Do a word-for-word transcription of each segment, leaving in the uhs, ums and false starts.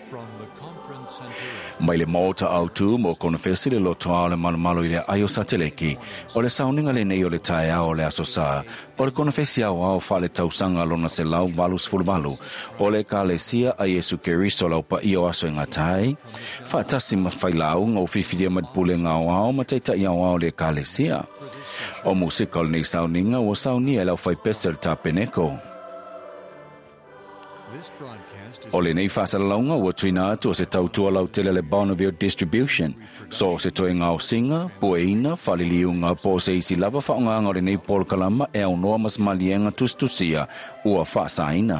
From the conference center. Mai le mota autu mo konfesi le lotoa le malumalo i le aio sateleki o le sauninga le nei o le taea o le asosa o le konfesi au au fa le tausanga lona se lau valus fulvalu o le kalesia a Yesu Keriso lau pa i o aso ingatai fa tasi mawhailau ngau fifidia madpule ngau au mataita i au au le kalesia o musika o le nei sauninga o saunia lau fai pese le tapeneko. This broadcast is O le nei whasalaunga ua tuina atu o se tautua lau tele le Bonneville Distribution. So se toi ngao singa, pueina, whaliliunga, po se isi lava whaonganga o le nei polkalama e au noa mas malienga tustusia ua whasaina.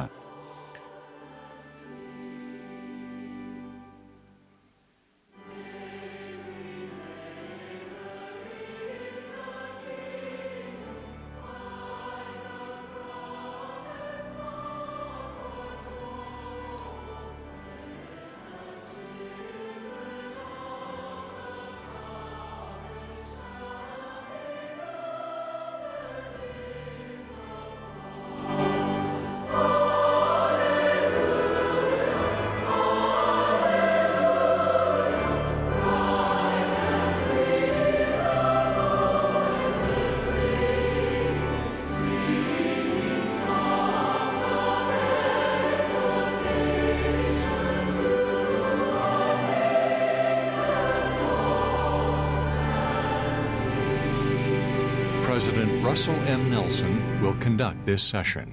President Russell M. Nelson will conduct this session.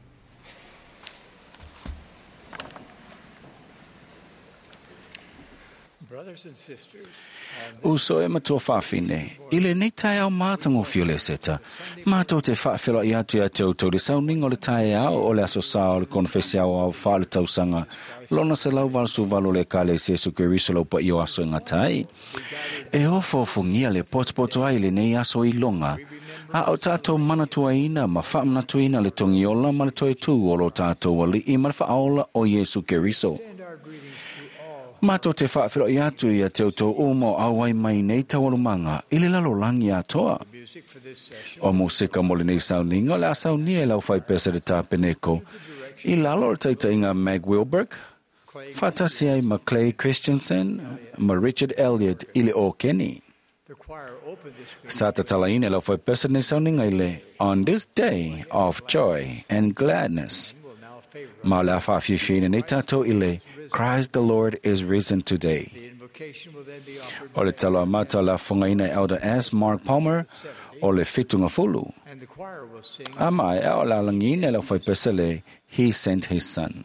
Brothers and sisters, Uso e matua whawhine. Ile nei tae au mātango fiole seta. Mātou te whawhelo i atu ia te autou le sauning o le tae au o le aso sa o le konfesi au au wha le tausanga. Lona se lau valsu valo le kale se Jesu Keriso lau pa i o aso ingatai. E ofo fungia le potpoto ai le nei aso i longa. A o tātou manatua ina ma whaamnatua ina le tongi ola ma le toi tū o lo tātou ali i ma le whaola o Jesu Keriso. send our greetings to all. Mātou te whaafero i atu i a te autou umo awai mai nei tawalumanga i le lalo langi atoa. Music for this session O musika mo le nei sauninga le a saunia e lau whai pesa de tāpeneko. I lalo le taitainga Mag Wilberg, whatasi ai ma Clay Christensen, ma Richard Elliot i le o Kenny. the choir opened this greeting Sa tatalaina e lau whai pesa nei sauninga i le On this day of joy and gladness. will now favor us. Ma le a whawhiwhine nei tātou i le Christ the Lord is risen today. The invocation will then be offered O le talo amata la whangaina Elder S. Mark Palmer o le fitunga fulu. and the choir will sing Ama e o la langine la whai pesa le He sent his son.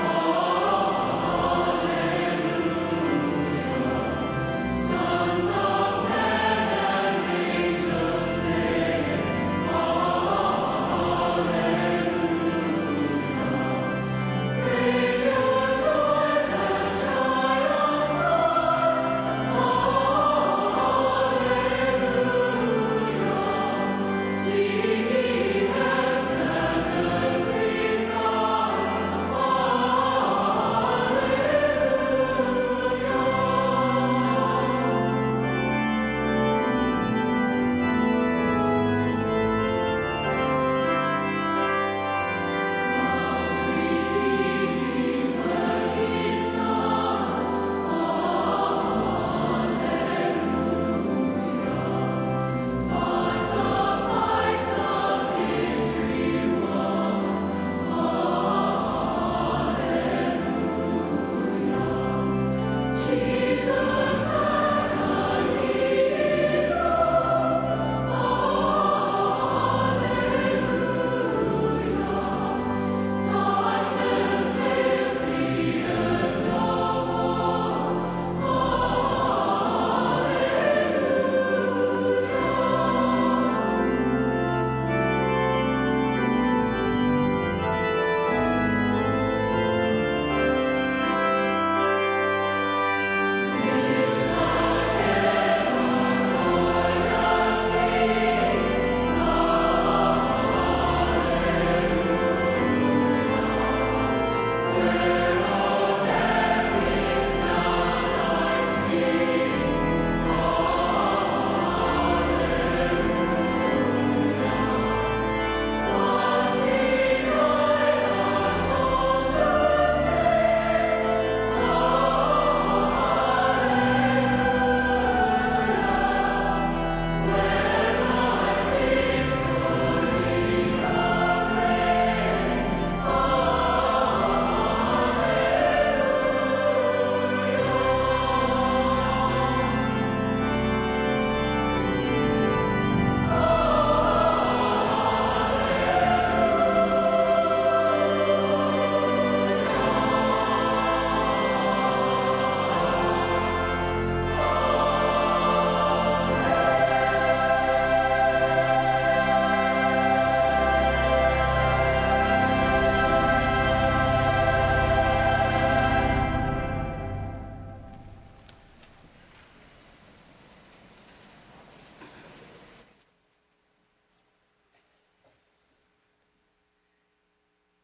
Sons of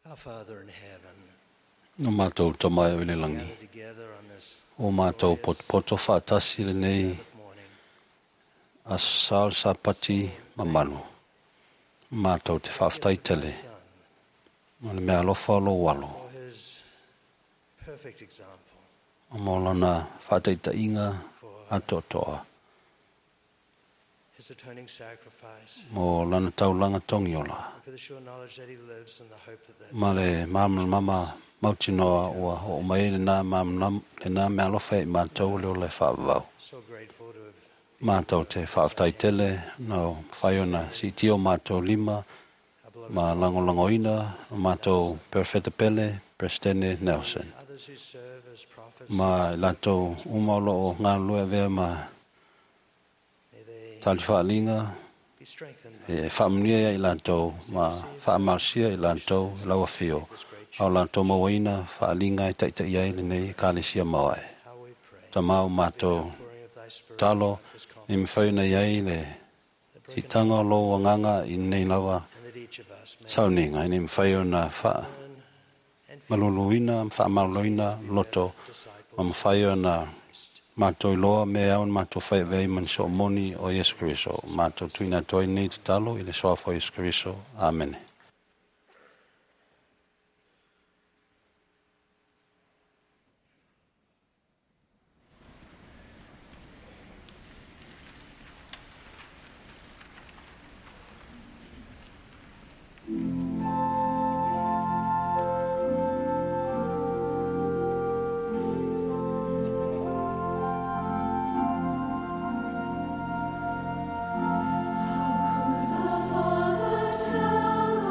Our Father in heaven, No mātou tamai o le langi. gather together on this O mātou pot poto whaatasi le nei Sabbath morning. a sal sa pati mamanu. Mātou te whaafitai tele. Son, O le mea lofa lo walo. for his perfect example, O mo lana whaataita inga for atotoa. his atoning sacrifice, Mo lana taulanga tongi ola. and for the sure knowledge that he lives and the hope that that Ma le mama mama mautinoa ua o mai le nā mama le nā mea lofa i mātou le o le whaavau. so grateful to have Mātou te whaafitai tele no whaiona si tio mātou lima our beloved ma langolangoina mātou Perfetta Pele, Prestene Nelson. others who serve as prophets. Ma i latou umaulo o ngā lua vea ma May they tali whaalinga be strengthened by e whaamnia ia i latou ma whaamarsia i latou i laua whio. Au latou mawaina whaalinga i taitai ai le nei kālesia mawai. how we pray. Ta mau mātou Pouring of thy spirit talo on this ni mwhawina iai le the si broken tanga o lo nganga i nei lawa and that each of us may sauninga i ni mwhaiona wha learn and maluluina, whaamaloina loto ma disciples mwhaiona mātou i loa me aon mātou whai vei man so moni o Yesu Kiriso. Mātou tuina toi nei te talo i le soafa o Yesu Kiriso. Amen. Father tell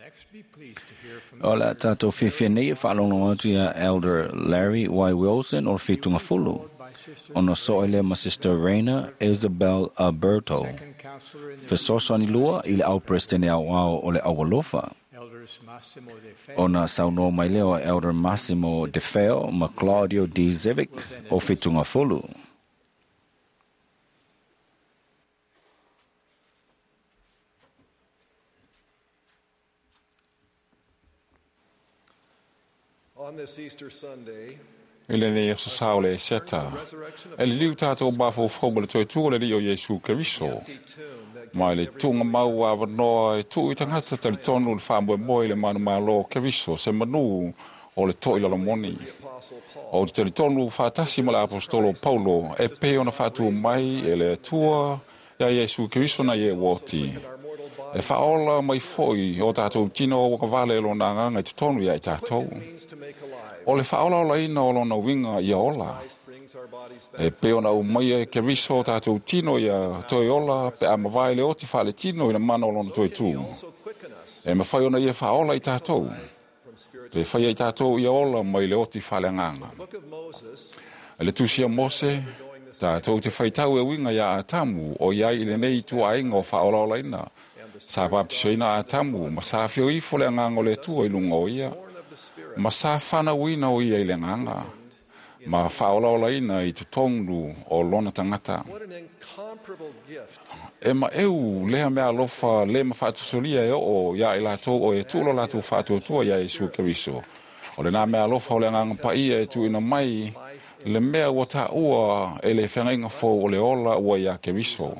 Next, be pleased to hear from O le tātou whiwhine whaalonga atu ia Elder Larry Y. Wilson o whitunga fulu. Ona soile ma Sister Raina Isabel Alberto. second counselor in the Fesoso ni lua i le au presidente au au o le awalofa. elders Massimo De Feo, Ona sauno mai leo Elder Massimo De Feo ma Claudio D. Zivic o whitunga fulu. On this Easter Sunday, I le ne sa saole seta. E le liu tātou mafo fōma le toi tūle li o Jesu Keriso. Mai le tunga mau a wanoa e tū i tangata tali tonu le whāmua moe le manu malo Keriso se manu o le toi lalo moni. O te tali tonu whātasi ma le apostolo Paulo e pe ona whātua mai e le tua ia Jesu Keriso na ye woti. E whaola mai foi o tātou tino o wakawale lo nā nganga i tutonu ia i tātou. O le whaola ola ina o lona winga ia ola. E pe ona u mai e Keriso o tātou tino ia toi ola pe a mawai le oti whale tino i na mana o lona toi tū. E ma whai ona ia whaola i tātou. Pe whai i tātou ia ola mai le oti whale nganga. E le tūsia Mose, tātou te whaitau e winga ia a tamu o iai i le nei tu ainga o whaola ola ina. Sa baptisoina a tamu, ma sa fio i fole nganga o le tua i lunga o ia. Ma sa whana wina o ia i le nganga. Ma whaola ola ina i tutongu o lona tangata. E ma eu lea mea lofa le ma whaatusolia e o ia i lato o e tulo lato whaatuotua ia Jesu Keriso. O le nā mea lofa o le nganga pa ia e tu ina mai le mea ua ta ua e le whengainga fō o le ola ua ia Keriso.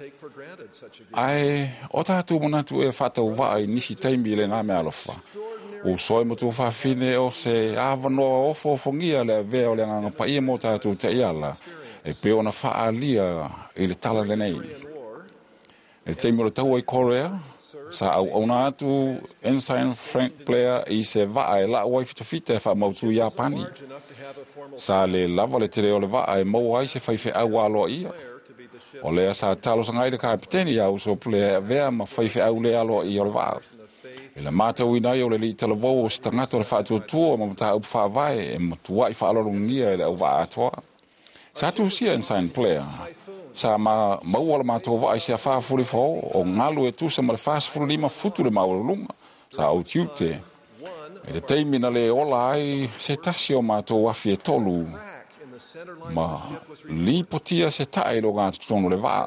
Ai, o tātou manatu e whatau vai nisi taimi le nā mea lofa. O soi mo tu whawhine o se awanoa o fōwhongia le vea o le nganga pa ia mo tātou te iala. E pe ona whaalia i le tala le nei. E taimi o le tau ai Korea, sa au au nā atu Ensign Frank Blair i se waa e la wai fita fita e wha mautu i Japani. Sa le lava le tere o le waa e mau ai se whaife au aloa ia. O lea sa talo sa ngai le kapiteni au so plea vea ma whaife au le aloa i o le waa. E le mātau inai o le li talavou o si tangata o le whaatua tua ma mata au whaavai e matua i whaalorungia e le au waa atoa. Sa tu sia Ensign Blair. Sa ma mau ala mātou vai se a whaafuri fo o ngalu e tusa ma le whaasfuru lima futu le maurulunga. Sa au tiute. E le teimina le ola ai se tasi o mātou wafi e tolu. Ma li potia se tae lo ngā tutonu le waa.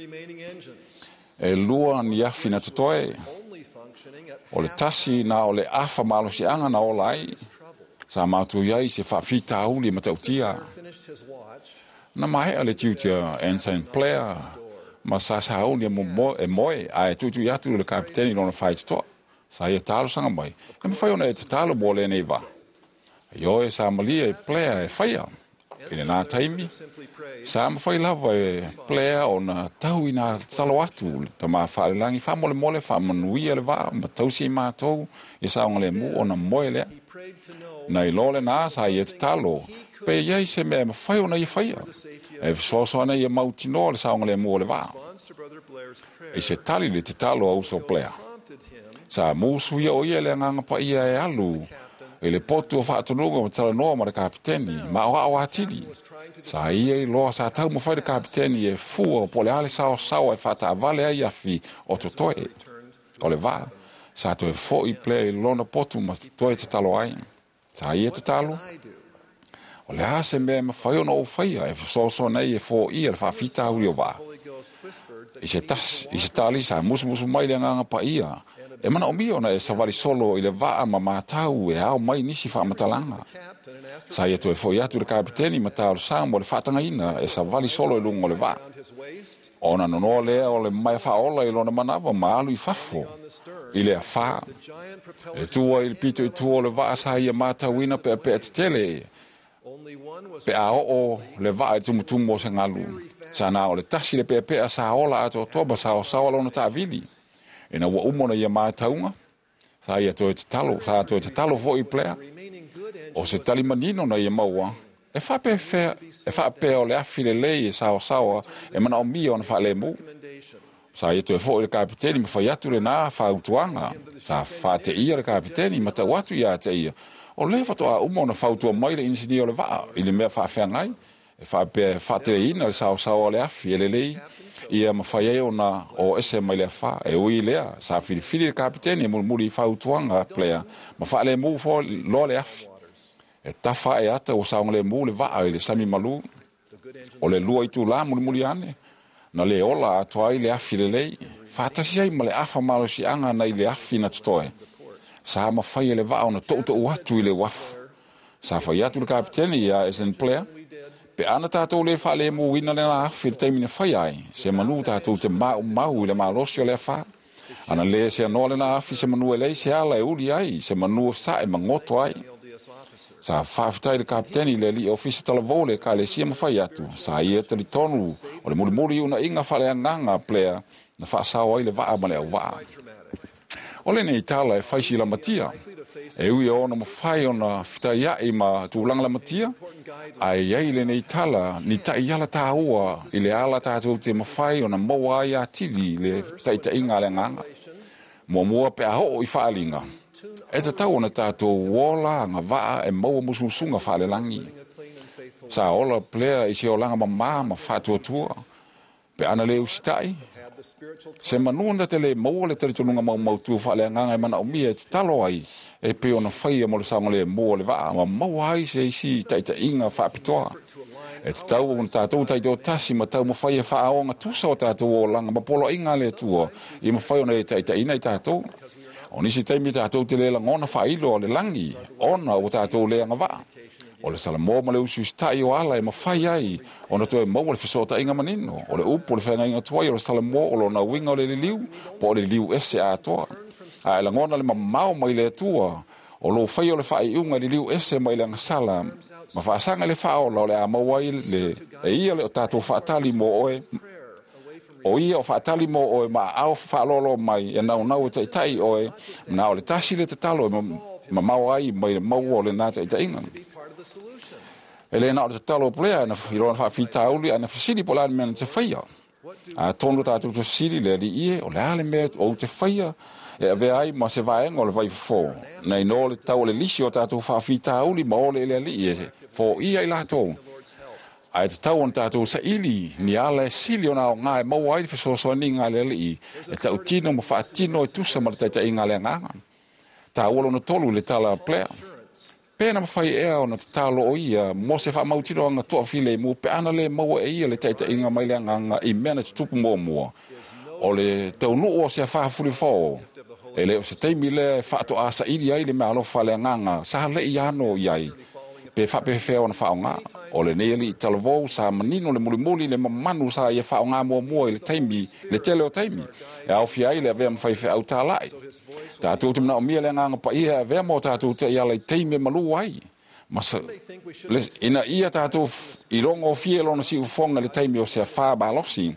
E lua ni afi na tutoe. O le tasi na o le afa malo si anga na ola ai. Sa mātou iai se whaafita auli ma tautia. Na mai ale tiutia Ensign Blair. Ma sa sa auni e moe a e tutu i atu le kapiteni lona whait toa. Sa ia talo sanga mai. E me whai ona e te talo bo le nei wa. Io e sa malia e Blair e whaia. I le nā taimi. Sa ma whai lava e Blair o na tau i nā talo atu. Ta maa whaale langi wha mole mole wha manuia le wa. Ma tausi i mātou. I sa onga le mu o na moe lea. Na i lole nā sa i e te talo. Pe iai se mea ma whai ona i whaia. E visoso ana i a mautino le sa onga le mu o le wa. I se tali le te talo au so Blair. Sa mūsu ia o ia le nganga pa ia e alu. E le potu o whaatonunga ma tala noa ma le kapiteni. Ma o au atili. Sa ia i loa sa tau ma whai le kapiteni e fua o pole ale sao sao e whata avale ai afi o to toe. O le wa. Sa to e fo i Blair i lona potu ma toe te talo ai. Sa ia te talo. O le hase mea ma whai ona o whaia e whasoso nei e fo ia le whaafita uri o wa. I se tas, i se tali sa musu musu mai le nganga pa ia. E mana o mi ona e savali solo i le waa ma mātau e au mai nisi whaamatalanga. Sa ia to e fo i atu le kapiteni ma tau sa mo le whaatanga ina e savali solo i lungo le waa. Ona nono lea o le mai whaola i lona manawa ma alu i whafo. I le a wha. E tua i pito i tua le waa sa ia mātau ina pe a pe a tele. Pe a o le waa e tumutumu o se ngalu. Sa na o le tasi le pe a pe a sa ola ato o toba sa o sawa lona ta vili. E na ua umona ia mātaunga. Sa ia to e te talo. Sa to e te talo fo i Blair. O se tali manino na ia maua. E wha pe fea. E wha pe o le afi le lei e sawa sawa. E mana o mia o na wha le mu. Sa ia tu fo le kapiteni ma fai atu le na fa utuanga. Sa fa te ia le kapiteni ma ta watu ia te ia. O le fa to a umo na fa utua mai le insini o le va. Ile mea fa fa ngai. E fa pe fa te ina le sa sa o le afi ele lei. Ia ma fai e ona o ese mai le fa e ui lea. Sa fili fili le kapiteni mo muri fa utuanga player. Ma fa le mu fo lo le afi. E tafa e ata o sa le mu le va le sami malu. O le lua i tu la muri muri ane. Na le ola atoa i le afi le lei, whātasi ai ma le afa malo si anga na i le afi na tutoe. Sa ma whai e le vao na tauta uatu i le wafu. Sa whai atu le kapiteni ia as in player. Pe ana tātou le wha le mu wina le na afi le taimine whai ai. Se manu tātou te mau mau i le malosi o le wha. Ana le se anoa le na afi se manu e lei se ala e uli ai. Se manu sa e mangoto ai. Sa whaafitai le kapiteni le li ofisa talavole ka le sia mawhai atu. Sa ia te li tonu o le muri muri una inga whale anganga player na whaasao ai le waa ma le au waa. O le nei tala e whaisi la matia. E ui o na mawhai o na whitai ai ma tūlanga la matia. Ai ai le nei tala ni tai ala tā ua i le ala tātou te mawhai o na maua ai a tili le taita inga le anganga. Mua mua pe aho i whaalinga. E te tau na tātou wola ngā waa e maua musunga whale langi. Sa ola player i se o langa ma maa ma whātua tua. Pe ana le usitai. Se manuna te le maua le taritununga mau mau tua whale nganga e mana umia e te talo ai. E pe ona whaia mo le saunga le mua le waa. Ma maua ai se isi taita inga whaapitoa. E te tau o tātou taito tasi ma tau ma whaia whaaonga tusa o tātou o langa ma polo inga le tua. I ma whaia ona e taita ina i tātou. O nisi taimi tātou te le langona whailo o le langi, ona o tātou le anga wā. O le salamo ma le usu stai o ala e ma whai ai, ona to e mau le whisota inga manino, o le upo le whainga inga tuai o le salamo o lo na winga o le liu, po o le liu ese a toa. A e langona le mamau mai le tua, o lo whai o le whai unga le liu ese mai le anga sala, ma whaasanga le whao la o le a mawai le, e ia le o tātou whaatali mo oe, o ia o whaatali mo oe ma au whaalolo mai e nau nau e tai tai oe na o le tasi le te talo e ma mau ai mai mau o le nā tai tai inga. E le nā o le talo plea na whiroa na whaafita uli a na whasiri po lani mea na te whaia. A tonu tātou te siri le li ie o le ale mea o te whaia e a vea ai ma se vaenga o le vai fo. Nei no le tau le lisi o tātou whaafita uli ma o le le li ie fo ia i lātou. Ai te tau on tātou sa ili, ni ala e sili o nā o ngā e mau ai whasosoa ni ngā le li, e tau tino ma whaatino e tusa ma le taita i ngā le ngā. Tā ualo na tolu le tala plea. Pēna ma whai ea o na te talo o ia, mo se wha mautino anga toa file mu, pe ana le mau e ia le taita i ngā mai le ngā i mea na te tupu mua mua. O le tau nuu o se a whaafuri whao. E le o se teimi le whaato a sa ili ai le mea alofa le ngā, sa le i ano iai. Pe whape whea o na whao ngā. O le neeli i talavou sa manino le muli muli le mamanu sa ia whao ngā mua mua i le taimi, le tele o taimi. E au fia ai le avea mwhai whea au tā lai. Tātou te mna o mia le nganga pa ia avea mo tātou te ia lai taimi malu ai. Masa, le, ina ia tātou i rongo fie lona si ufonga le taimi o se a wha balosi.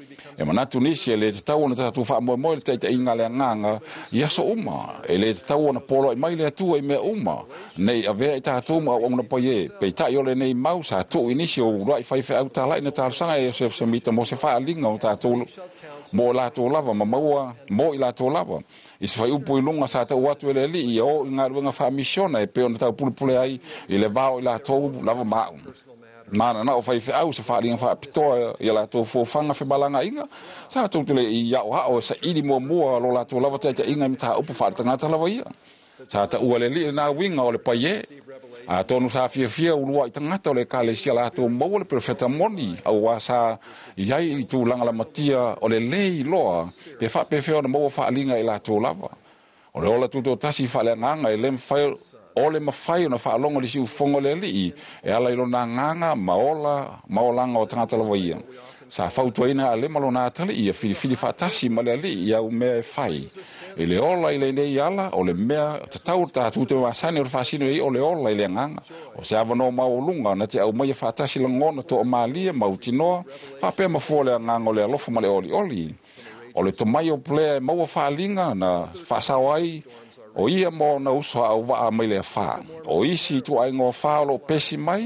E manatu nisi e le te tau na tātou wha moe moe le teita inga le nganga i aso uma. E le te tau na polo i mai le atua i mea uma. Nei a vea i tātou ma o na poie. Pei tai ole nei mau sa tō inisi o rai whai whai au tā lai na tātou sanga e o se samita mo se wha alinga o tātou mo la tō lava ma maua mo i la tō lava. I se whai upo i lunga sa tau atu ele li i o i ngā ruenga wha misiona e peo na tau pulipule ai i le vao i la tō lava mau. Mana na o fai fe au se whaaringa wha pitoa i la tō fōwhanga whi balanga inga. Sa tō tule i iau hao sa iri mua mua lo la tō lava taita inga mi tā upu whaata ngāta lava ia. Sa ta ua le li nā winga o le paie. A tōnu sa fia fia urua i tangata o le ka le sia la tō maua le profeta moni. Au wa sa iai i tū langa la matia o le lei loa. Pe wha pe feo na maua whaalinga i la tō lava. O le ola tūtō tasi whaale nganga i lem whaio o le mawhai o na whaalonga li siu whongo le li e ala ilo nā nganga maola, maolanga o tangata lawa ia. Sa whautua ina a le malo nā tali ia whiri whiri whaatasi ma le li ia u mea e whai. E le ola i le nei ala o le mea te tau tā tūte wasane o le whaasino i o le ola i le nganga. O se awa no maolunga na te au mai whaatasi la ngona to o maalia mautinoa whapea mafua le nganga o le alofa ma le oli oli. O le tomai o plea e maua whaalinga na whaasau ai o ia mo na uso au waa mai le wha. O isi tu ai ngō wha o lo pesi mai.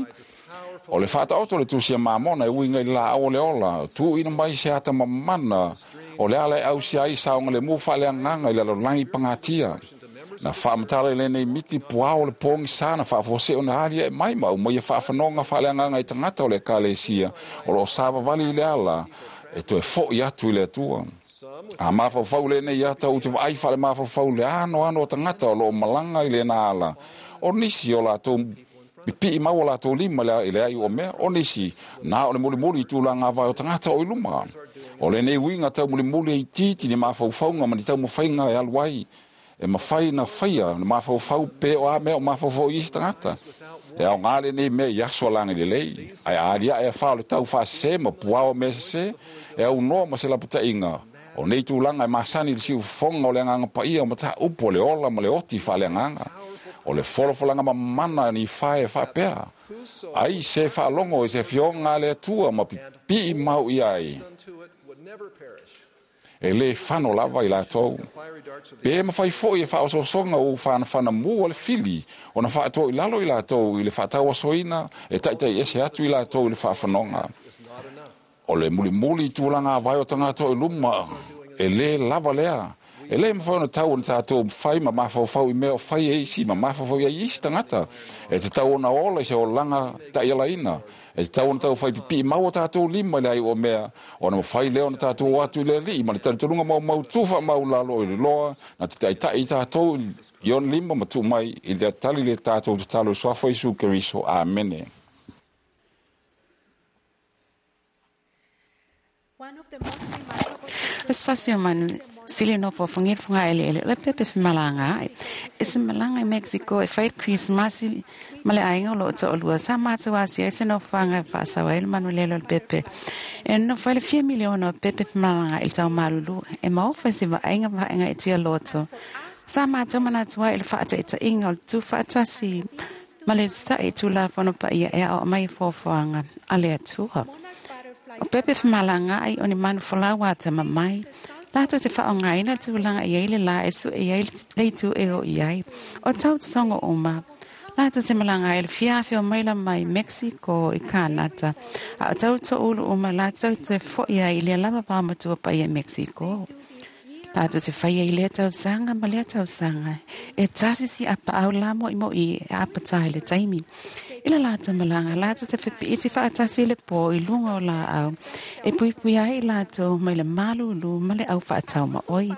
O le whata oto le tusia mamona e uinga i la au le ola. Tu ina mai se ata mamana. O le ala au si ai saonga le mu fa le nganga i le langi pangatia. Na fa matala le nei miti puao le pongi sana fa fose ona ali e mai ma mo ia fa fanonga fa le nganga i tangata o le kalesia o lo sava vali le ala e to e fo ia tu le tua. A ma fa fa le nei ata u te ai fa le ma fa fa le ano ano tangata o lo malanga i le na ala. O nisi o la to pi ma o la to lima le le ai o me o nisi na o le muli muli tu langa va o tangata o iluma. O le nei winga tau muli muli i titi ni ma fa fa nga ma ni tau mo fainga e alwai. E mawhai na whaia, na mawhau pe o a me o mawhau i stangata. E au ngāle nei me i aswa langa le lei. Ai aaria e whao le tau whaase ma puao me se, e au noa ma se laputa inga. O nei tu langa e masani le siu fonga o le nganga pa ia o mata upo le ola ma le oti wha le nganga. O le wholofalanga ma mana ni whae wha pea. Ai se wha longo e se fionga le tua ma pi mau i ai. E le whano lava i la tau. Pe ma fai fo i e wha so songa o whana whana mua le fili. O na wha to i lalo i la tau i le wha taua soina e taitai ese atu i la tau i le wha whanonga. O le muli muli tūlanga vai o tangata i luma. E le lava lea. E le mwhaona tau na tātou whai ma mawhau i mea whai eisi ma mawhau i eisi tangata. E te tau na ola i se o langa tai ala ina. E te tau na tau whai pipi mau o tātou lima le ai o mea. O na whai leo na tātou atu le li. Ma le taritorunga mau mau tuwha mau lalo i le loa. Na te tai tai tātou i on lima ma tu mai i le tali le tātou te talo i swafo Isu Keriso. Amene. Sasio manu sili no po fungir funga ele ele le pepe malanga e se malanga in Mexico e fight Christmas male ainga lo to lua sama to asi e se no fanga fa sa el manu le le pepe e no fa le five million no pepe malanga il tau malulu e mo fa se va ainga va ainga e tia loto sama to mana to el fa ta ita inga tu fa ta si male sta e tu la fono pa ia e o mai fo fanga ale tu o pepe malanga ai oni man fola wata mai lato te whaonga ina tu langa i eile la e su e eile leitu e o i ai. O tau tu tonga uma. Lato te malanga e le fiafe o maila mai Mexico i Kanata. A o tau tu ulu uma lato tu e fo i ai le lava pa matua pa i e Mexico. Lato te whaia i le tau sanga ma le tau sanga. E tasi si apa au lamo i mo i e apa tahi le taimi. Ila lato malanga, lato te whipi iti whaatasi le po i lunga o la au. E pui pui ai lato mai le malu lu ma le au whaatau ma oi.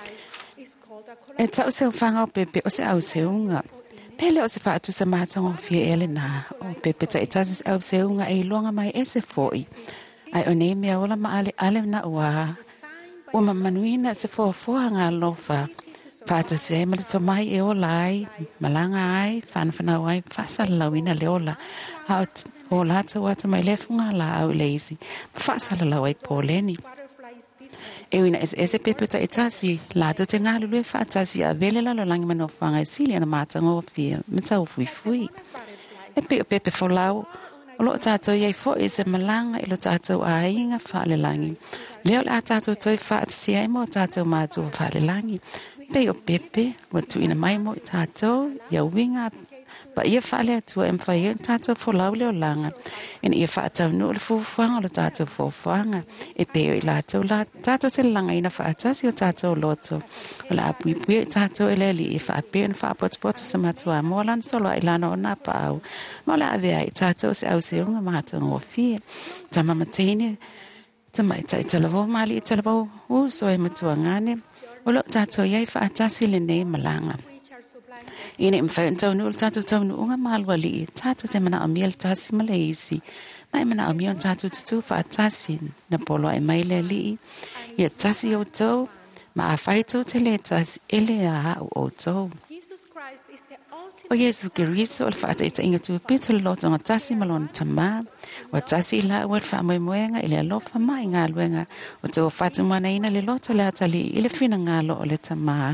E tau se o whanga o pepe o se au se unga. Pele o se whaatu sa mātango fia ele nā. O pepe ta itasi se au se unga e longa mai e se foi. Ai o nei mea ola ma ale ale na ua. O ma manuina se fo foa ngā lofa. Pata se male to mai e o lai malanga ai fan fana ai fasa lawina le ola out o la to wata mai le funga la au lazy fasa la wai poleni e wina es ese pepe ta itasi la to te ngalu le fatasi a vele la langi mano fanga sili na mata ngo fia meta fui fui e pe pepe folau o lo tato ye fo ese malanga e lo tato a inga fa le langi le o tato toi fatasi ai mo tato ma tu fa le langi pe o pepe watu ina mai mo tato ya winga pa ia fale atu em fa ia tato fo laule o langa en ia fa tau no le fo fanga lo tato fo fanga e pe o la tato la tato se langa ina fa tasi o tato loto la pui pui tato ele li e fa pe en fa pot pot se matua mo lan solo ilana ona pa au mo la ave ai tato se au se unga mata ngo fi tama matene tama ita ita lavo mali ita lavo u so e matua ngane o lo tato iai whaatasi le nei malanga. Ine mwhau tau nu tato tau nu unga malwa li tato te mana amiel tasi maleisi. Mai mana amiel tato tutu whaatasi na polo e maile li. Ia tasi o tau ma a whai tau te le tasi ele a hau o tau. O Yesu Keriso o le whaata ita inga tu pita le loto ngā tasi malona tamā. O tasi la ua le wha moe moenga ili alofa mai ngā luenga. O tau whata mana ina le loto le atali ili whina ngā lo o le tamā.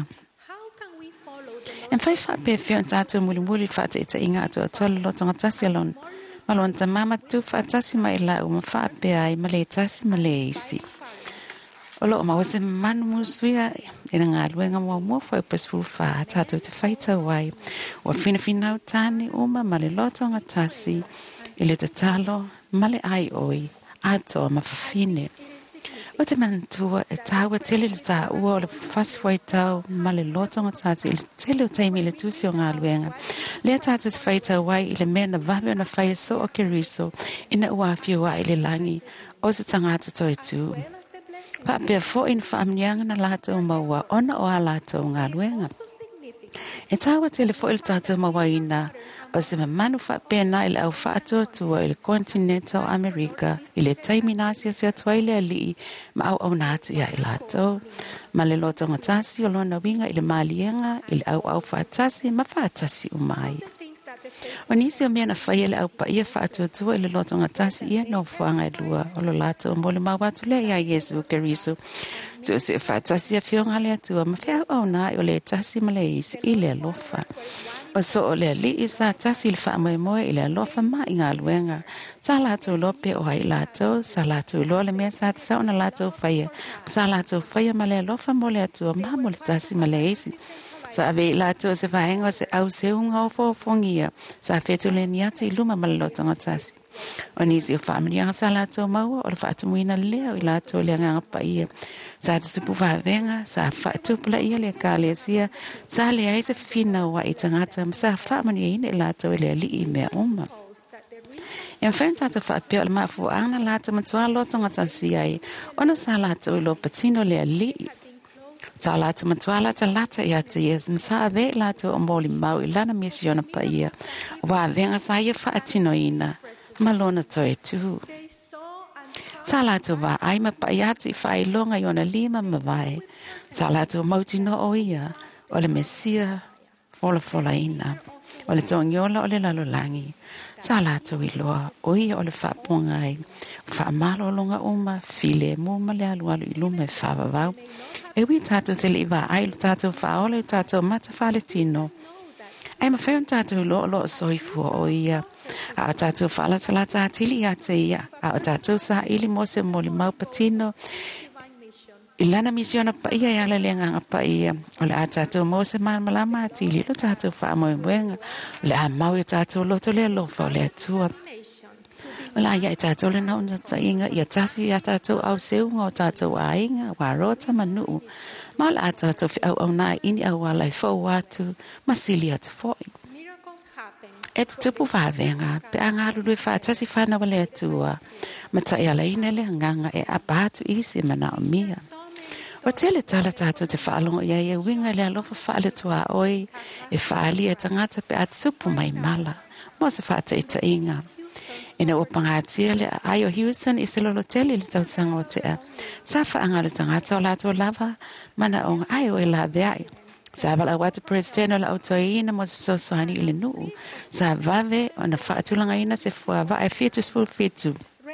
En whai wha pe whio tātou muli muli whaata ita inga atu atua le loto ngā tasi alon. Malona tamā matu whaatasi mai la u ma wha pe ai ma le tasi ma le isi. O lo ma wase manu musuia e na ngā luenga mua mua whai pas fuwha tātou te whaita wai. O whina whina au tāne uma ma le loto ngā tasi i le te talo ma le ai oi ato ma whawhine. O te manatua e tāua tele le tā ua o le fasifoi tau ma le lotonga tātu i le tele o taimi le tusi o ngā luenga. Lea tātu te whai tau wai i le mea na vawe o na whai so o ke riso ina ua whiua i le langi o se tangata toi tū. Pa pia fo in whaamnianga na lātou maua ona o a lātou ngā luenga. E tāua tele fo i le tātou maua ina o se mamanu wha pēna i le au whaatua tua i le Continental America i le taiminasia se atua i le alii ma au au nātu ia i lātou. Ma le lotonga tasi o lona winga i le malienga i le au au whaatasi ma whaatasi umai. O nisi o mea na whai le au pa ia whaatua tua i le lotonga tasi ia no whanga i lua o lo lātou mo le mawatu le ia Yesu Keriso. Tu se whaatasi a whionga le atua ma whiau au nā i o le tasi ma le isi i le alofa. O so o le li i sa tasi le wha moe moe i le alofa ma i ngā luenga. Sa lātou lope o hai lātou, sa lātou lo le mea sa tisa o na lātou whaia. Sa lātou whaia ma le alofa mo le atua ma mo le tasi ma le isi. Sa ave i lātou se whaenga se au se unga o fōwhongia. Sa whetu le ni atu i luma ma le lotonga tasi. O nisi o whaamanianga sa lātou maua o le whaatumuina leo i lātou le nganga pa ia. Sa te supu whavenga, sa whaatupula ia le kālesia, sa le aise whina wa i tangata, ma sa whaamania ina i lātou i le li i mea uma. E mwhen tātou whaapea o le maafu ana lātou matua lotonga tasi ai, ona sa lātou i lo patino le li i. Sa lātou matua lata lata i ata ies, ma sa ave lātou o moli mau i lana misiona pa ia, wa venga sa ia whaatino ina, malona toi tu. Sa lātou wa aima pa i atu i whai longa i ona lima ma vai. Sa lātou mauti no o ia, o le mesia, fola fola ina. O le tongiola o le lalolangi. Sa lātou i loa, o ia o le whaapungai. Whaamalo longa uma, file muma le alu alu i luma e whaavavau. E wi tātou te li wa ai lo tātou whaole o tātou mata whale tino. Ai ma whaun tātou lo lo soifua o ia. A o tātou whaala talata atili a te ia. A o tātou sa ili mose mo li mau patino. I lana misiona pa ia i ala leanga pa ia. O le a tātou mose man malama atili lo tātou wha moe moenga. O le a mau i tātou loto le lofa o le atua. O la ia i tātou le nauna ta inga i a tasi i a tātou au seunga o tātou a inga wa rota manu. Ma la tātou fi au au nā ini au wala i fau watu masili atu foi. E te tupu whavenga, pe anga lulu e whaatasi whana wale atua, ma ta i ala ina le nganga e apatu isi mana o mia. O tele tala tātou te whaalongo ia ia winga le alofa whaale tua oi, e whaali e tangata pe atu supu mai mala, mo se whaata i ta inga. Ina o pangatia le ai o Houston i se lolo tele le tautanga o tea. Sa whaanga le tangata o lato lava, mana o ai o e la veai. Sa wala watu presidente la autoina mo se soani i le nuu. Sa vave o na whaatulanga ina se fua va e fitu spul fitu.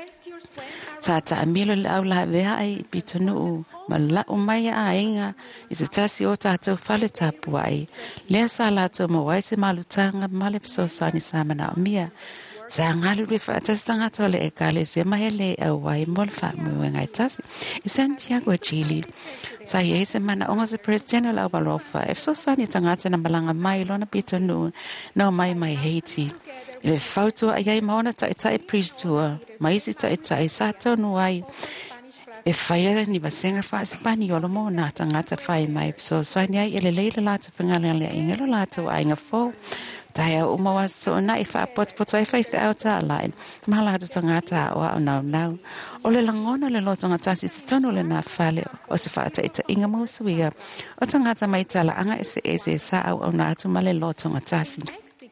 Sa ta amilo le au la veai i pito nuu. Ma la umaya a inga i se tasi o tātou whale tapu ai. Lea sa lato mo waise malutanga male piso soani sa mana o mia. Sa ngalu le whaatas tangata le e kale se mahele au wai mol wha mui ngai tasi. I Santiago, Chile. Sa ye se mana onga se presidente la walofa. E so sani tangata na malanga mai lona pito nu no mai mai Haiti. I le whautua a iai maona ta e tae priestua. Maisi ta e tae sato nuai. E whaia ni basenga wha sipani olo mo na tangata whai mai. So swani ai ele leila lata whangalea lea ingelo lata wa inga fo. Tai au umawa so na i wha pot pot ai whai whiau ta alai. Mahala atu tangata o au nau nau. O le langona le lo tangata si titono le na whale o se wha ata ita inga mausuia. O tangata mai tala anga ese ese sa au au na atu ma le lo tangata si.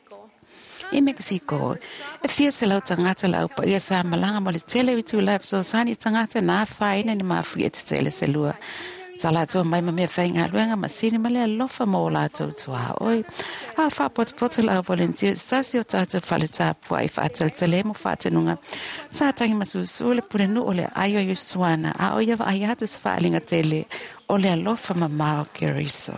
I Mexico, e fia se lau tangata lau pa ia sa malanga mo le tele witu lap so sani tangata na whaina ni mafu e te tele se lua. Sa lātou mai ma mea whainga luenga masini ma lea lofa mo lātou tua oi. A wha pot pota lau volunteer sasi o tātou whale tāpua i whātal tele mo whātanunga. Sa tangi masusu le pune nu o le aio yusuana a o iawa ai atu sa whaalinga tele o lea lofa ma mao Keriso.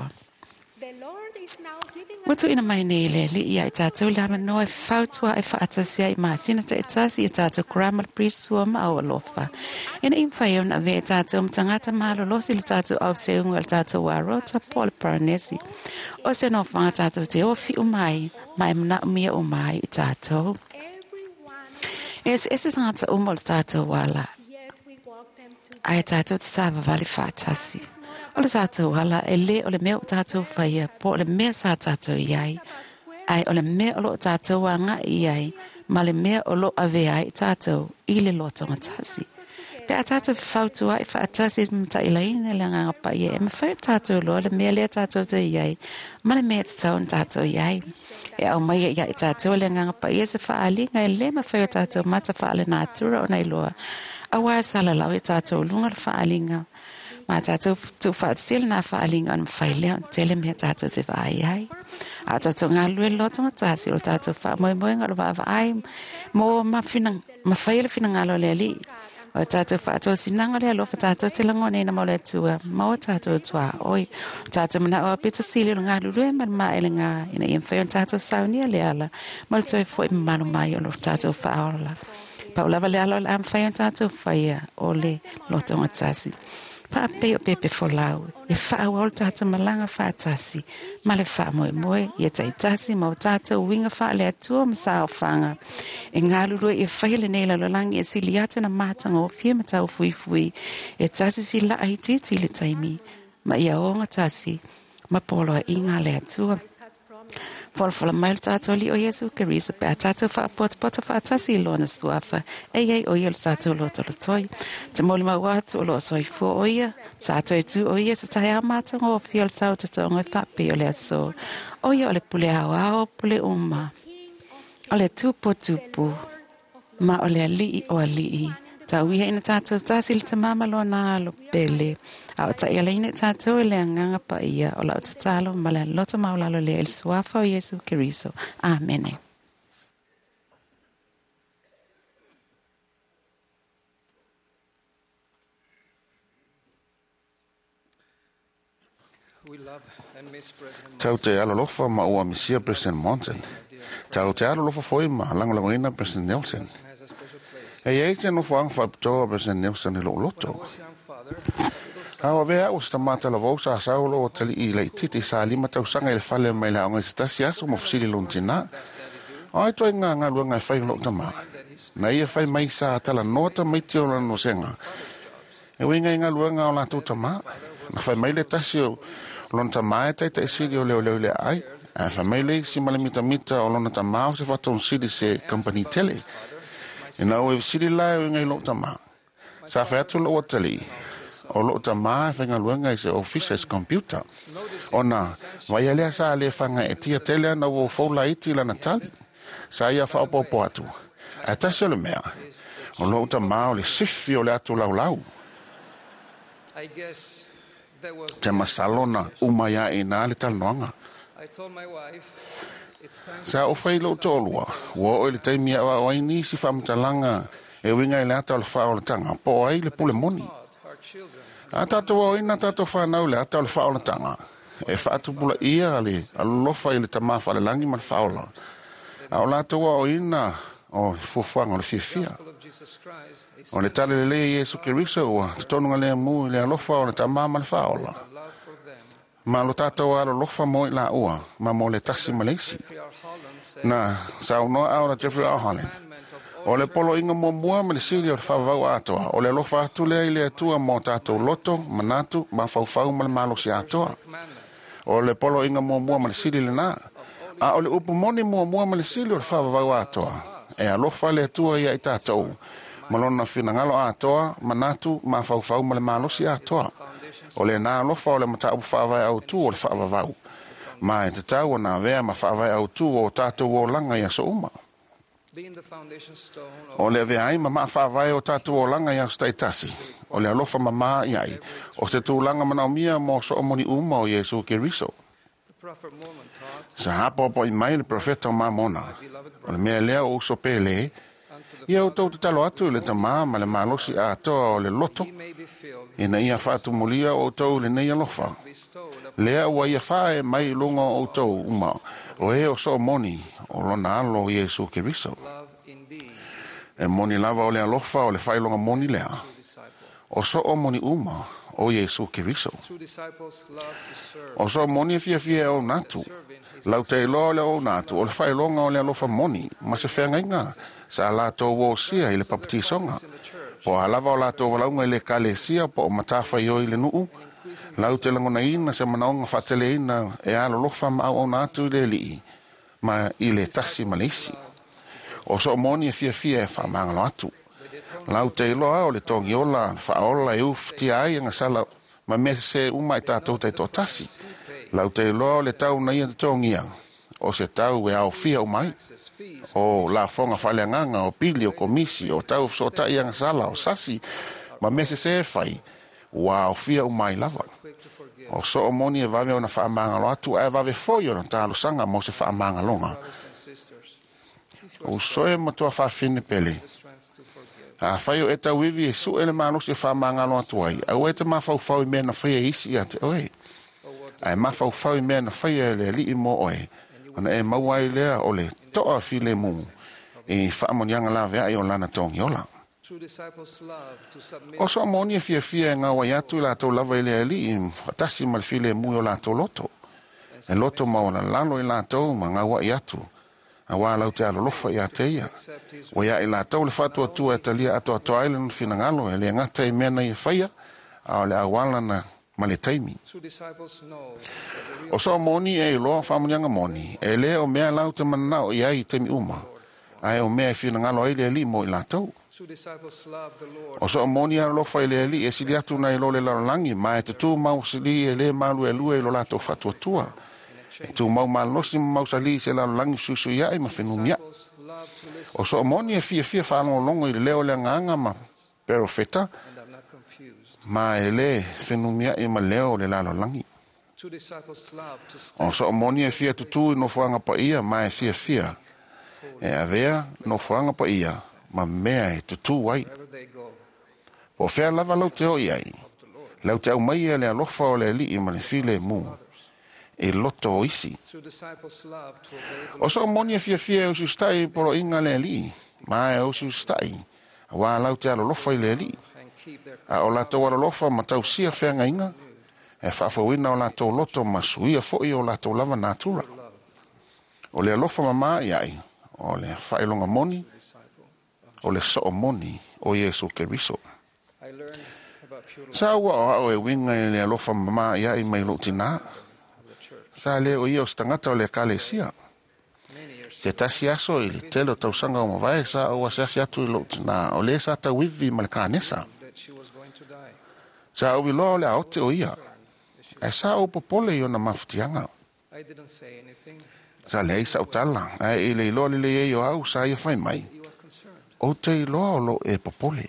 Watu ina mai nei le li ia i tātou lama noa e whautua e whaatasia i māsina ta e tasi i tātou grammar prisua ma au alofa. Ina im whai ona ve e tātou mtangata mahalo losi li tātou au seungu al tātou warota Paul Paranesi. O se no whanga tātou te ofi o mai, mai mna umia o mai i tātou. Es ese tangata umol tātou wala. ai tātou te sāwa vale whātasi. O le tātou hala e le o le mea o tātou whaia po o le mea sa tātou iai. Ai o le mea o lo tātou anga iai ma le mea o lo ave ai tātou i le lotonga tasi. Pe a tātou whautua i whaatasi mta i laine le nganga pa ia. E ma whai tātou lo le mea lea tātou te iai. Ma le mea te tau tātou iai. E au mai ia i tātou le nganga pa ia se whaalinga e le ma whai tātou mata whaale nātura o nei loa. Awa e sala lau i tātou lunga le whaalinga. Ma tātou tu whaatsila na whaalinga an mwhai lea tele mea tātou te whaai ai. A tātou ngā lue lotonga tāsi o tātou wha moe moe ngā rwa ai. Mo ma whina, ma whai le whina ngā lo lea li. O tātou whātua sinanga lea lofa tātou te lango nei na maule tua. Mau tātou tua oi. Tātou mana o pito sili lo ngā lulue man ma ele ngā ina iam whai on tātou saunia lea la. Maule toi fwoi manu mai o lo tātou whaola. Paulava lea lo la am whai on tātou whai o le lotonga tāsi. Pa pe o pepe folau. Le whao o tātou malanga whātasi. Ma le wha moe moe. Ia tai tasi ma o tātou winga wha le atua ma sa o whanga. E ngā lurua i whaile nei la lolangi e sili atu na mātanga o fia ma tau fui fui. E tasi si la ai titi le taimi. Ma ia o ngā tasi. Ma polo i ngā le atua. Fol fola mai tātou li o Yesu Keriso pe a tātou wha pota pota wha tasi i lona suafa. E iei o ia lo tātou lo tolo toi. Te moli mau atu o lo soi fu o ia. Sa toi tu o ia sa tae a mātanga o fia le tau tatonga i whape o le aso. O ia o le pule hao ao pule uma. O le tupo tupu. Ma o le alii o alii. Tau iha ina tātou tāsi le tamama lo nā lo pele. A o tai ala ina tātou e le anganga pa ia o lau tatalo ma le loto maulalo le el suafa o Yesu Keriso. Amene. Tau te alolofa ma ua misia President Monson. Tau te alolofa foi ma langolangoina President Nelson. E ei te no whaang whaiptoa President Nelson i lo loto. Hawa vea o sta mata la vausa a saulo o tali i lei titi sa lima tau sanga i le whale mai la onga i stasi aso mo fsili lontina. Ai toi ngā ngā lua ngai whai lo tama. Na ia whai mai sa tala nota mai tio la no senga. E winga i ngā lua ngā o la tu tama. Na whai mai le tasi o lon tama e tai tai sidi o leo leo le ai. A whai mai le si male mita mita o lona tama o se whaton sidi se company tele. E na o e sidi lai o ngai lo tama. Sa whai atu lo o tali. O lo tama e whenga luenga i se office's computer. O na, vai alea sa le whanga e tia tele na o fola iti la natali. Sa ia whaopopo atu. A tasi o le mea. O lo tama o le sifi o le atu lau lau. Te masalona umaya i nā le talnoanga. Sa o whai lo tōlua. Ua o le taimi a o aini si whamatalanga e winga i le ata o le whao le tanga. Po ai le pule moni. A tātou o ina tātou whanau le ata o le whao le tanga. E whaatupula ia ale alofa i le tamā whale langi man whaola. A o lātou o ina o fufuanga o le fiafia. O le tale le lea Yesu Keriso ua tutonunga lea mu i le alofa o le tamā man whaola. Ma lo tātou alo lofa mo i la ua, ma mo le tasi malesi. Na, sa unoa au na Jeffrey Ahalen. O le polo inga mo mua ma le sili o le whawau atoa. O le alofa atu lea i le atua mo tātou loto, manatu, ma whauwhau ma le malo si atoa. O le polo inga mo mua ma le sili le nā. A o le upu moni mo mua ma le sili o le whawau atoa. E alofa le atua ia i tātou. Malona whina atoa, manatu, ma whauwhau ma le malo si atoa. O le nā alofa o le mata upu whawai au tu o le whawau. Ma e te tau o nā vea ma whawai au tu o tātou o langa i aso uma. O le vea ai ma maa whawai o tātou o langa i aso taitasi. O le alofa ma maa i ai. O te tūlanga mana o mia mo so o moni uma o Yesu Keriso. Sa hapo po i mai le profeta o mamona. O le mea lea o uso pele. Ia o tau te talo atu le tamā ma le malosi a toa o le loto. Ina ia whaatu molia o tau le nei alofa. Lea ua ia whae mai lunga o tau uma. O e o so moni o lona alo Yesu Keriso. E moni lava o le alofa o le whailonga moni lea. O so o moni uma o Yesu Keriso. O so moni fia fia o natu. Lau te loa le o natu o le whailonga o le alofa moni. Ma se whenga inga. Sa la tō wō sia i le papatisonga. Po halava o lātou walaunga i le kalesia po o matawhai o i le nuu. Lau te langona ina se manaonga whatele ina e alo lofa ma au na atu i le li ma i le tasi malisi. O so moni e fia fia e whamangalo atu. Lau te iloa o le tongi ola whaola e uf ti ai anga sala ma me se uma i tātou te tō tasi. Lau te iloa o le tau na ia te tongi ang. O se tau e au fia o mai. O la fonga whaleanganga o pili o komisi o tau so tai anga sala o sasi ma me se se whai. Wa o fia o mai lava. O so o moni e vave o na whaamangalo atu e vave foi o na tālo sanga mo se whaamangalonga. O so e matua whawhine pele. A whai o e tau iwi e su ele mano se whaamangalo atu ai. Au e te mawhau whau i mea na whai e isi a te oe. Ai mawhau whau i mea na whai e le li i mo oe. Ana e mawai lea o le toa file mu. E whaamonianga la vea i o lana tongi ola. O so moni e fia fia ngā wai atu i lātou lava i lea li i atasi mal file mu o lātou loto. E loto maona lalo i lātou ma ngā wai atu. A wā lau te alolofa i a te ia. Wa ia i lātou le whātua tua e talia ato ato ailan fina ngalo e le ngata i mena i whaia a o le awala na male taimi. O so moni e loa whamonianga moni. E le o mea lau te manao i ai taimi uma. Ai o mea i fina ngalo ai le li mo i lātou. O so moni a lofa i le li e sili atu na i lo le lalangi ma e te tū mau sili e le malu e lua i lo lātou whātua tua. E tu mau malosi mau sali se la langi susu ia i ma whenumia. O so moni e fia fia whanongo longo i leo le nganga ma perofeta. Ma e le whenumia i ma leo le lalo langi. O so moni e fia tutu i no fuanga pa ia ma e fia fia. E avea no fuanga pa ia ma mea e tutu wai. Po fea lava lau te o iai. Lau te au mai e le alofa o le li i ma le file mu. E loto o isi. O so moni e fia fia o sustai polo inga le li. Ma e o sustai. A wā lau te alo lofa i le li. A o la tau alo lofa ma tau sia whenga inga. E whaafawina o la tau loto ma suia fo i o la tau lava natura. O le alofa ma maa iai. O le whailonga moni. O le so moni o Yesu Keriso. Sa ua o ao e winga i le alofa ma maa iai mai lo tina. Sa le o ia o stangata o le kalesia. Se tasi aso i le telo tausanga o mawai sa o asasi atu i lo tina o le sa ta wivi ma le kānesa. Sa o wilo o le aote o ia. E sa o popole i o na mafutianga. Sa le isa o tala. E i le ilo li le e o au sa ia whai mai. O te iloa o lo e popole.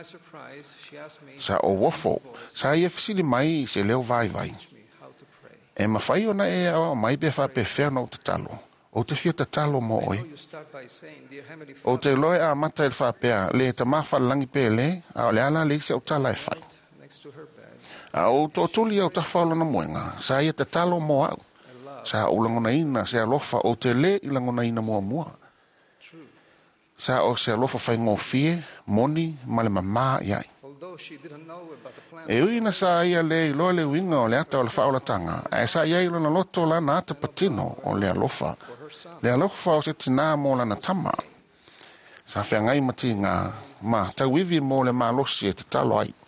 Sa o wofo. Sa ia fisili mai se leo vai vai. E mawhai ona e awa mai be wha pe whena o te talo. O te whia te talo mo oi. O te loe a mata e wha pea le te mawha langi pe le, a o le ala le se o tala e whai. A o to tuli au ta whaola na moenga, sa ia te talo mo au. Sa o langona ina se alofa o te le i langona ina mua mua. Sa o se alofa whai ngō fie, moni, male mamā iai. E uina sa ia le i loa le winga o le ata o le whaola tanga. E sa ia ilo na loto la na ata patino o le alofa. Le alofa o se tina mo la na tama. Sa whea ngai mati ngā ma tauivi mo le malosi e te talo ai.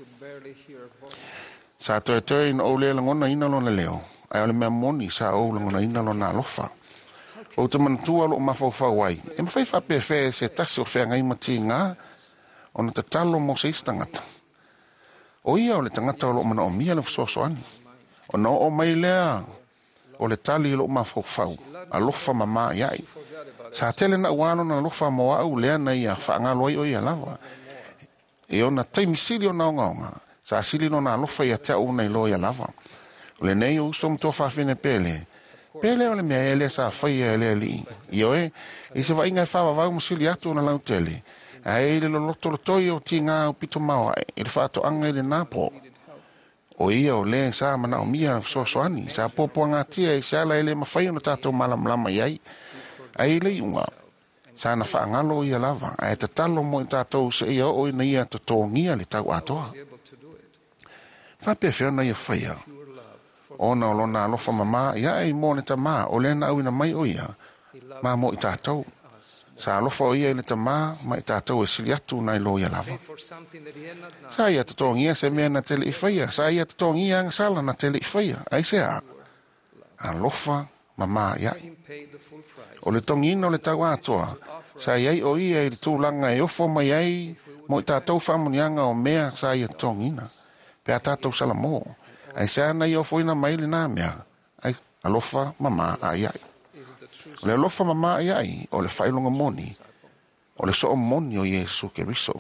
Sa toe toe ina o le langona ina lo na leo. Ai o le mea moni sa o langona ina lo na alofa. O te manatua lo mawhau whau ai. E mawhai whape whea se tasi o whea ngai mati ngā o na te talo mo se istangata. O ia o le tangata o lo mana o mia le fsosoani. O no o mai lea o le tali lo mawhau whau. A lofa mama iai. Sa tele na uano na lofa mo au lea na ia whaanga loi o ia lava. E o na taimi sili o na onga onga. Sa sili no na lofa ia te au na ilo ia lava. O le nei o uso mto whawhine pele. Pele o le mea ele sa whaia ele li. Io e, i se wa inga e whawa wau musili atu na lau tele. Ai le loto lo toi o ti ngā o pito maua e le whaato anga i le nāpo. O ia o le sa mana o mia so soani. Sa popo ngā tia e sa la ele mawhai o na tātou malamlama iai. Ai le iunga. Sa na whaangalo ia lava. Ai te talo mo i tātou se ia o ina ia to tōngia le tau atoa. Whape whiona ia whaia. O na o lona alofa mama ia e mo le ta maa o le na au ina mai o ia. Ma mo i tātou. Sa alofa o ia i le tamā, mai tātou e sili atu nai lo ia lava. Sa ia tatongia se mea na tele i whaia, sa ia tatongia anga sala na tele i whaia, ai se a. Alofa mama iai. O le tongina o le tau atoa, sa iai o ia i le tūlanga e ofo mai ai, mo i tātou whamunianga o mea sa ia tongina. Pea tātou salamo, ai se ana i ofo ina mai le nā mea, ai alofa mama ai ai. O le alofa mama ai ai, o le whailonga moni, o le soo moni o Yesu Keriso.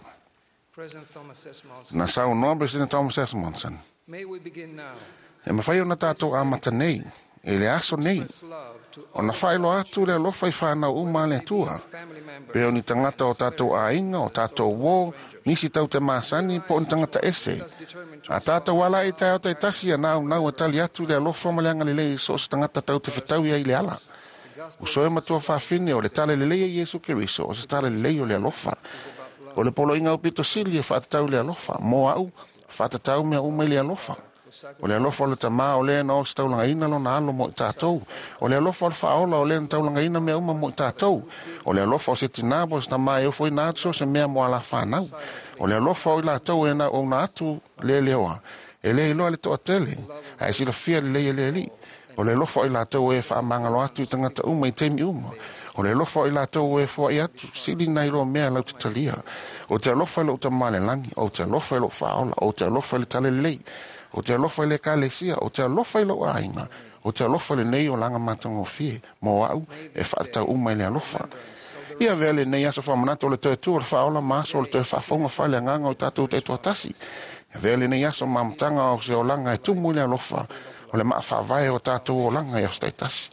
Na sao noa President Thomas S. Monson. E mawhai o na tātou amata nei, e le aso nei, o na whailo atu le alofa i whanau uma le atua, pe o ni tangata o tātou a inga, o tātou wō, nisi tau te māsani, po ni tangata ese. A tātou wala i tai o tai tasi a nau nau a tali atu le alofa maleanga le lei, so si tangata tau te whetau ia i le ala. O soe matua whawhine o le tale le leia Yesu Keriso, o se tale le leia o le alofa. O le polo inga upito sili e whatatau le alofa, mo au, whatatau mea ume le alofa. O le alofa o le tamā o le na o se taulanga ina lo na alo mo i tātou. O le alofa o le whaola o le na taulanga ina mea uma mo i tātou. O le alofa o se tinabo o se tamā e ofo i nā atu se mea mo ala whanau. O le alofa o i lātou e na o na atu le leoa. E le iloa le toa tele, a e sila fia le le le li. O le lofa o i lātou e whaamangalo atu i tangata uma i teimi uma. O le lofa o i lātou e whai atu, sili nai roa mea lau te talia. O te alofa i lo uta male langi, o te alofa i lo whaola, o te alofa i le tale lei, o te alofa i le kālesia, o te alofa i lo ainga, o te alofa i le nei o langa matango fie, mo au e whaatau uma i le alofa. Ia vele nei aso whamanato o le tue tua le whaola maso o le tue whafonga whale nganga o i tātou te toa tasi. Ia vele nei aso mamtanga o se o langa e tumu i le alofa, o le maa whawai o tātou o langa i austai tasi.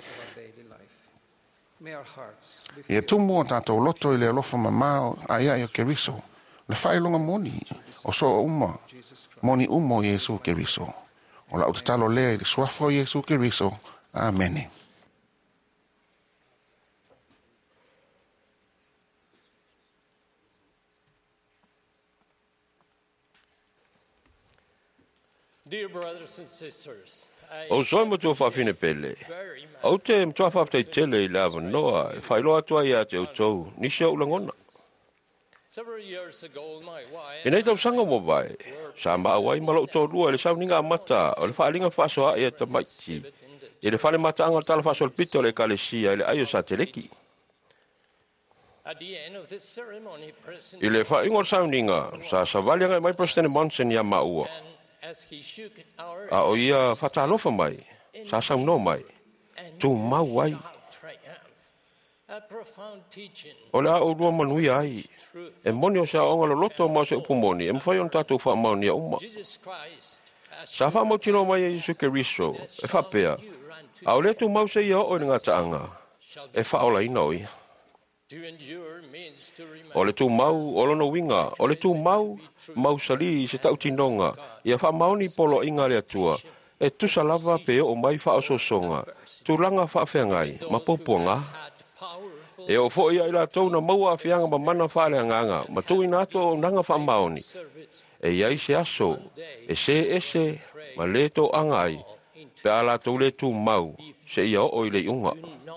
Ia tumu o tātou loto i le alofa mamao ai ai o Keriso. Le whailonga moni o so uma, moni umo o Yesu Keriso. O la utatalo lea i le suafo o Yesu Keriso. Amene. Dear brothers and sisters, o soe mo tō whawhine pele. Au te mtua whawhtai tele i lava noa, e whailoa tua ia te utou, nisi au langona. E nei tau sanga mo vai, sa maa wai malau tō rua, le sau ninga amata, o le whaalinga whasoa ia ta maiti, e le whale mata anga tala whasol pito le kalesia, e le aio sa te leki. I le whaingor sau ninga, sa sa valianga mai President Monson ia maua. A o ia whatalofa mai, sa sau no mai, tū mau ai. O le a o rua manui ai, e moni o sa onga lo loto mau se upumoni, e mwhai on tātou wha mauni a uma. Sa wha mau tino mai e Yesu Keriso, e whapea, a o le tū mau se ia o i ngata anga, e wha ola ina oi. O le tū mau, o lono winga, o le tū mau, mau sali se tau tinonga, ia wha mauni polo inga le atua, e tusa lava pe o mai wha oso songa, tū langa wha whiangai, ma poponga. E o fo ia ila tau na maua whianga ma mana wha le anganga, ma tū ina ato o nanga wha mauni. E iai se aso, e se ese, ma le tō angai, pe ala tau le tū mau, se ia o i le unga.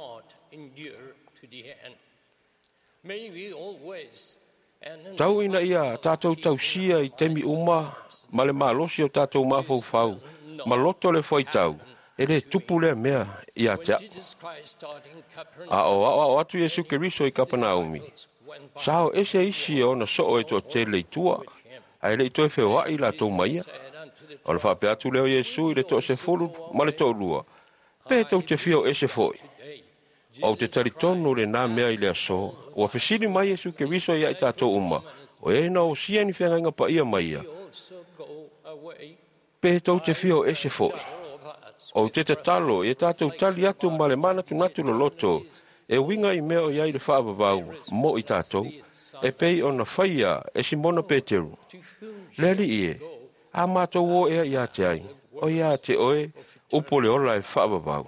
Tau ina ia tātou tau sia i temi uma, ma le malosi o tātou mafau fau, ma loto le foi tau, e le tupu le mea i a tea. A o a o atu Yesu Keriso i Kapanaumi. Sao ese isi o na soo e to te le tua, a e le to e whewai i la tau maia. O le whape atu leo Yesu i le to se fulu, ma le tau lua. Pe tau te whio ese foi. O te taritonu le nā mea i le aso, o a whesiri mai Yesu Keriso i a i tātou uma, o e na o sia ni whenga inga pa ia mai ia. Pe tau te whio ese foi. O te te talo, e tātou tali atu ma le mana tu natu lo loto, e winga i mea o iai le whaavavau, mo i tātou, e pei o na whaia, e Simona Peteru. Leli ie, a mātou o ea i a te ai, o ia te oe, upo le ola e whaavavau.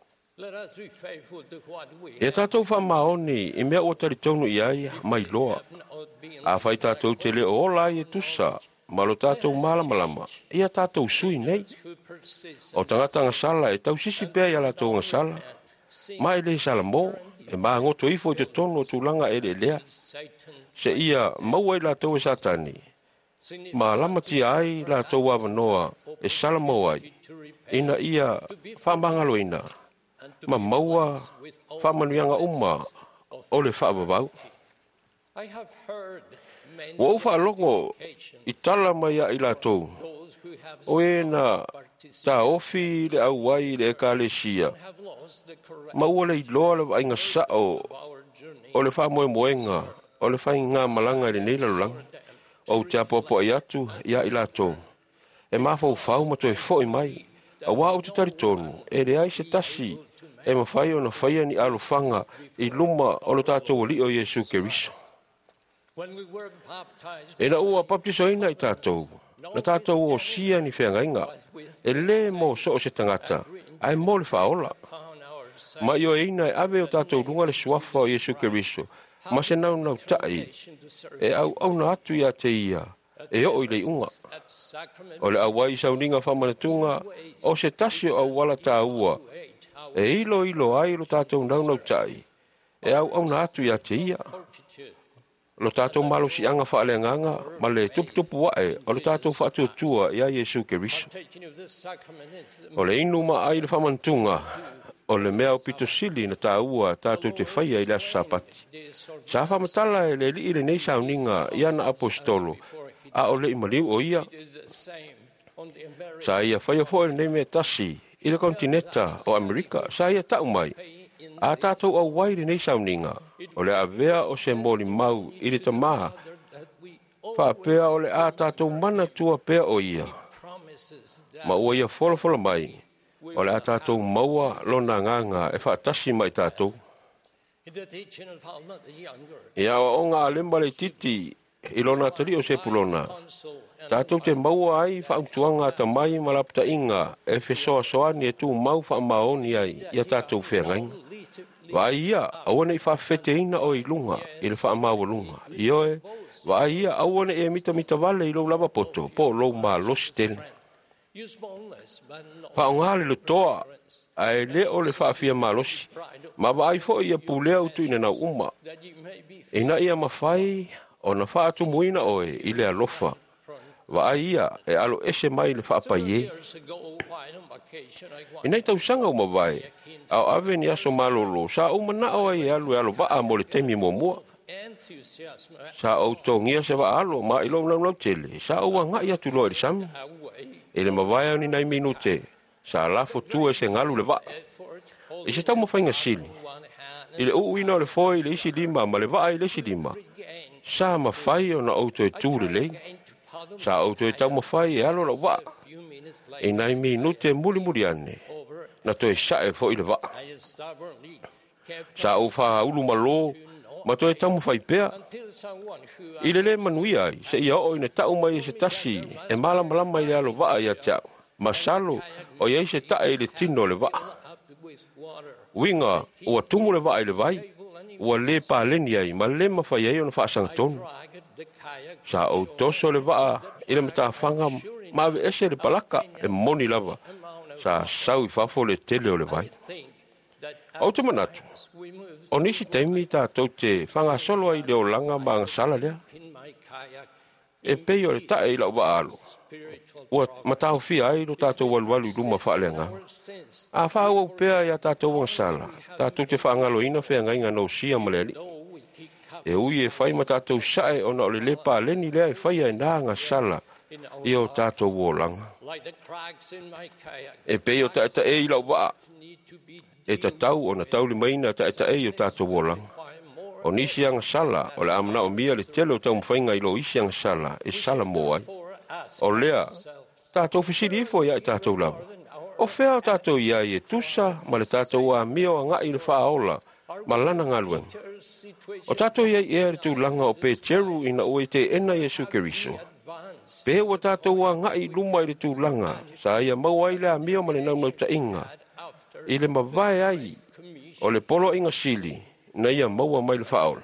E tātou wha maoni, i mea o taritonu i ai, mai loa. A whai tātou te le o ola i e tusa, malo tātou malamalama, ia tātou sui nei. O tangata ngā sala, e tau sisi pēa i ala tō ngā sala. Mai le sala mō, e mā ngoto ifo te tono tūlanga e le lea. Se ia maua i la tau e satani. Ma lama ti ai la tau awanoa e salamo ai. Ina ia whamangalo ina. Ma maua whamanuianga uma o le whaababau. Wa ufa longo i tala mai a i la tau. O e na ta ofi le au wai le ekalesia. Ma ua le iloa le ainga sao o le wha moe moenga o le whai ngā malanga le neila lulanga. O te apopo i atu ia i lato. E mawhau whau ma to e fo i mai. A wā o te taritonu e le ai se tasi e mawhai o na whaia ni alofanga i luma o lo tātou li o Yesu Keriso. E na ua baptiso ina i tātou. Na tātou o sia ni whengainga. E le mo so o se tangata. Ai mo le whaola. Ma io e ina e ave o tātou runga le suafa o Yesu Keriso. Ma se nau nau tai. E au au na atu ia te ia. E o i le unga. O le awai sauninga whamanatunga. O se tasi o au wala tā ua. E ilo ilo ai lo tātou nau nau tai. E au au na atu ia te ia. Lo tātou malo si anga whaaleanganga, ma le tupu-tupu wae, o lo tātou whaatuatua ia Yesu Keriso. O le inu ma ai le whamantunga, o le mea o pito sili na tā ua tātou te whaia i le asapati. Sa whamatala e le li i le nei sauninga ia na apostolo, a o le imaliu o ia. Sa ia whaia fo e nei mea tasi, i le kontineta o Amerika, sa ia tau mai. A tātou au wai le nei sauninga, o le avea o se moli mau i le tamaha. Whaapea o le a tātou mana tua pea o ia. Ma ua ia fola fola mai, o le a tātou maua lona nganga e whaatasi mai tātou. Ia o ngā lemba le titi i lona tari o se pulona. Tātou te maua ai whaautuanga ta mai malapta inga e whesoa soani e tū mau whaamaoni ai ia tātou whengainga. Wa ia awane i whawheteina o i lunga i le whaamawalunga. Ioe, wa ia awane e mita mita wale i lau lava poto, po lau mā losi tele. Whaongale lo toa, ai le o le whaafia mā losi. Ma wa ai fo ia pulea utu ina nau uma. Ina ia mawhai o na whaatu muina oe i le alofa. Wa ia e alo ese mai le whaapaie. Ina i tau sanga uma vai, au ave ni aso malolo, sa uma na o ai alu e alo waa mo le temi mo mua. Sa au tongia se wa alo, ma ilo lau lau tele, sa au anga ia tu loa li sami. Ele mawai ni nai minute, sa lafo tu e se ngalu le waa. I se tau mo whainga sili. Ile uu ina le foi le isi lima, ma le waa i le isi lima. Sa ma whai o na auto e tu le lei. Sa auto e tau ma whai e alo la waa. E nai minute muli muli ane. Na to e sa e fo i le waa. Sa au wha ulu malo, ma to e tau ma whai pea. I le le manui ai, se ia o ina tau mai e se tasi, e mala malama i le alo waa i a tau. Ma salo, o iei se ta e le tino le waa. Winga, ua tumu le waa i le vai. Ua le pa leni ai, ma le ma whai ai o na wha asanga tonu. Sa au toso le waa, i le mata whanga, ma ave ese le palaka, e moni lava. Sa sau i whafo le tele o le vai. Au te manatu, o nisi teimi tātou te whanga solo ai leo langa ma anga sala lea. E pei o le tae i lau wa alo. Ua matau fia ai lo tātou waluwalu i luma whaalenga. A whau au pea ia tātou wang sala. Tātou te whaangalo ina whea ngai ngā nau sia maleli. E ui e whai ma tātou sae o na o le lepa leni lea e whai ai nā ngā sala i o tātou wōlanga. E pei o ta eta e i lau waa. E ta tau o na tau li maina ta eta e i o tātou wōlanga. O nisi anga sala, o le amana o mia le tele o tau mwhainga i lo isi anga sala, e sala mo ai. O lea, tātou fisiri ifo ia i tātou lava. O whea o tātou ia i e tusa, ma le tātou a mia o anga i le whaaola, ma lana ngā luenga. O tātou ia i ea le tū langa o pe teru ina o e te ena Yesu Keriso. Pe o tātou a anga i luma i le tū langa, sa ia mau ai le a mia o ma le nau nau ta inga. I le mawai ai, o le polo inga sili, na ia maua mai le whaola.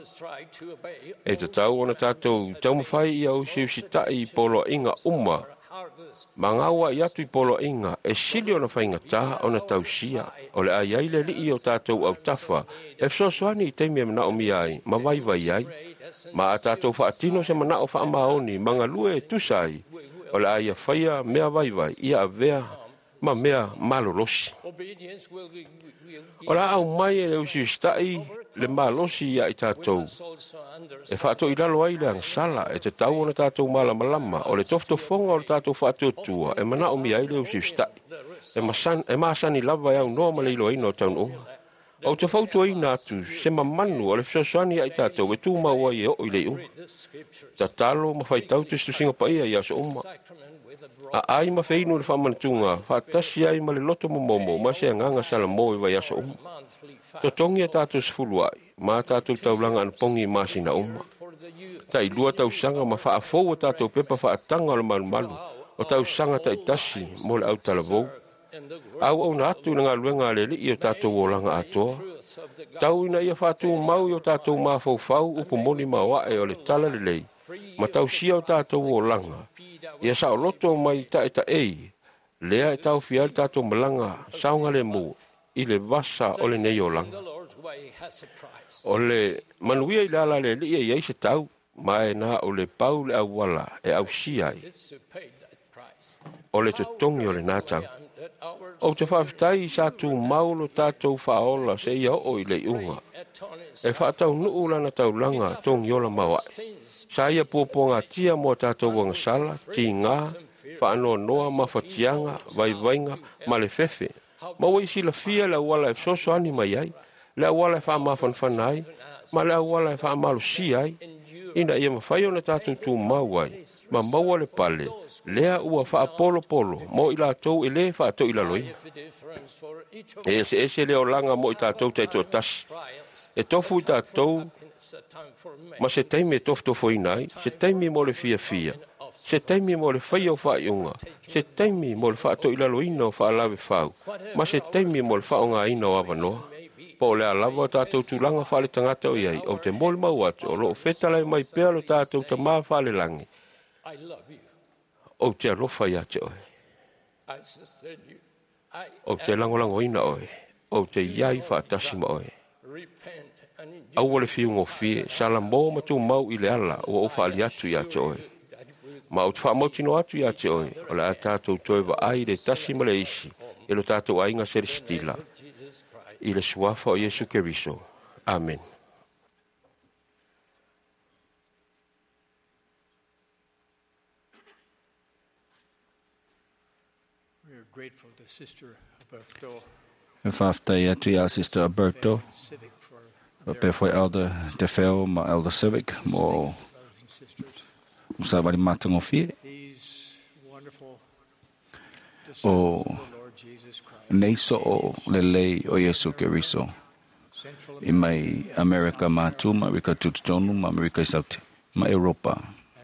E te tau ona tātou tau mawhai i au siu si tai polo inga uma Mangaua i atu i polo inga, e sili o na whainga tā o na tausia, o le ai ai le li o tātou au tafa, e fsosoani i teimi e mana o mi ai, ma vai vai ai, ma a tātou whaatino se mana o wha maoni, manga lue e tusai, o le ai a whaia mea vai vai, ia a vea, ma mea malolosi. O la au mai e usi stai, le malosi ia i tātou. E whaato i lalo ai le angsala, e te tau o na tātou malama lama, o le toftofonga o le tātou whaato tua, e mana o mi ai le usi stai. E, masan, e maasani lava e au noa ma leilo ino taun unga. O te whautua i nātu, se mamanu o le fsosani ai tātou, e tū maua i o i le unga. Ta talo ma whaitau te stusinga pa ia i aso uma. A ai ma feinu le whamanatunga, whaatasi ai ma le loto momomo, ma se anganga sala mo i vai aso uma. To tongi a tātou sifulu ai, ma tātou taulanga an pongi masina uma. Ta i lua tau sanga ma whaafou a tātou pepa whaatanga o le malu malu, o tau sanga ta i tasi mo le au talavou. Au au na atu na ngā luenga le li i o tātou o langa atoa. Tau ina ia whātou mau i o tātou mafau fau upo moni mawa e o le tala le lei. Ma tau sia o tātou o langa. Ia sa o loto mai ta e ta ei. Lea e tau fia le tātou malanga saunga le mu i le vasa o le nei o langa. O le manuia i le ala le li e iei se tau. Ma e na o le pau le au wala e au siai. O le tutongi o le nātau. O te whaafitai i sa tū maulo tātou whaola se ia o i le unga. E whaatau nuu lana tau langa tōng yola mawai. Sa ia pōponga tia mo tātou wanga sala, ti ngā, whaanoa noa mawhatianga, vai vainga, ma le fefe. Ma wai si la fia le wala e fsoso ani mai ai, le wala e wha mawhan whanai, ma le wala e wha malo si ai. Ina ia mawhai o na tātou tū mawai, ma maua le pale, lea ua wha polo polo, mo ila tau e le wha tau ila loi. E se ese leo langa mo i tātou taito tasi. E tofu i tātou, ma se taimi e tofu tofo inai, se taimi mo le fia fia, se taimi mo le whai o wha iunga, se taimi mo le wha tau ila loi ina o wha alawe whau, ma se taimi mo le wha o ngā ina o awanoa. Po le alawa tātou tūlanga whale tangata o iai, o te mole mau atu, o loo whetalai mai pēr o tātou ta maa whale langi. O te arofa ia te oe. O te langolango ina oe. O te iai whaatasima oe. Au le fiu ngō fie, sala mō matu mau i le ala o o whaali atu ia te oe. Ma o te whaamautino atu ia te oe, o le a tātou toe wa ai le tasima le isi, e lo tātou ainga seri stila. I le suafa o Yesu Keriso. Amen. We are grateful to Sister Alberto. E whaftai atu i a Sister Alberto. O pe foi Elder De Feo ma Elder Civic mo sa wari matango fie. O nei so o le lei o Yesu Keriso. I mai America ma tuma, America tututonu, ma America sauti, ma Europa.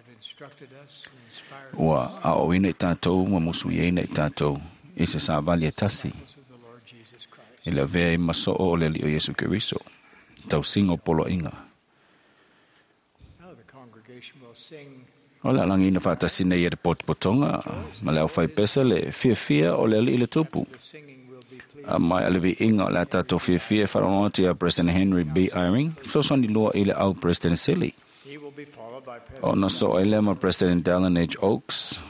Ua a o ina i tātou, ma musu i ina i tātou, i se sa vali e tasi. I le vea i maso o le li o Yesu Keriso. Tau singo polo inga. O le alangi ina whaatasi nei e re potopotonga, ma le au whai pesa le fia fia o le li i le tupu. A mai alevi inga o le tātou fia fia wharonga tia President Henry B. Eyring, so soni lua i le au President Silly. O na so ele ma President Dallin H. Oaks,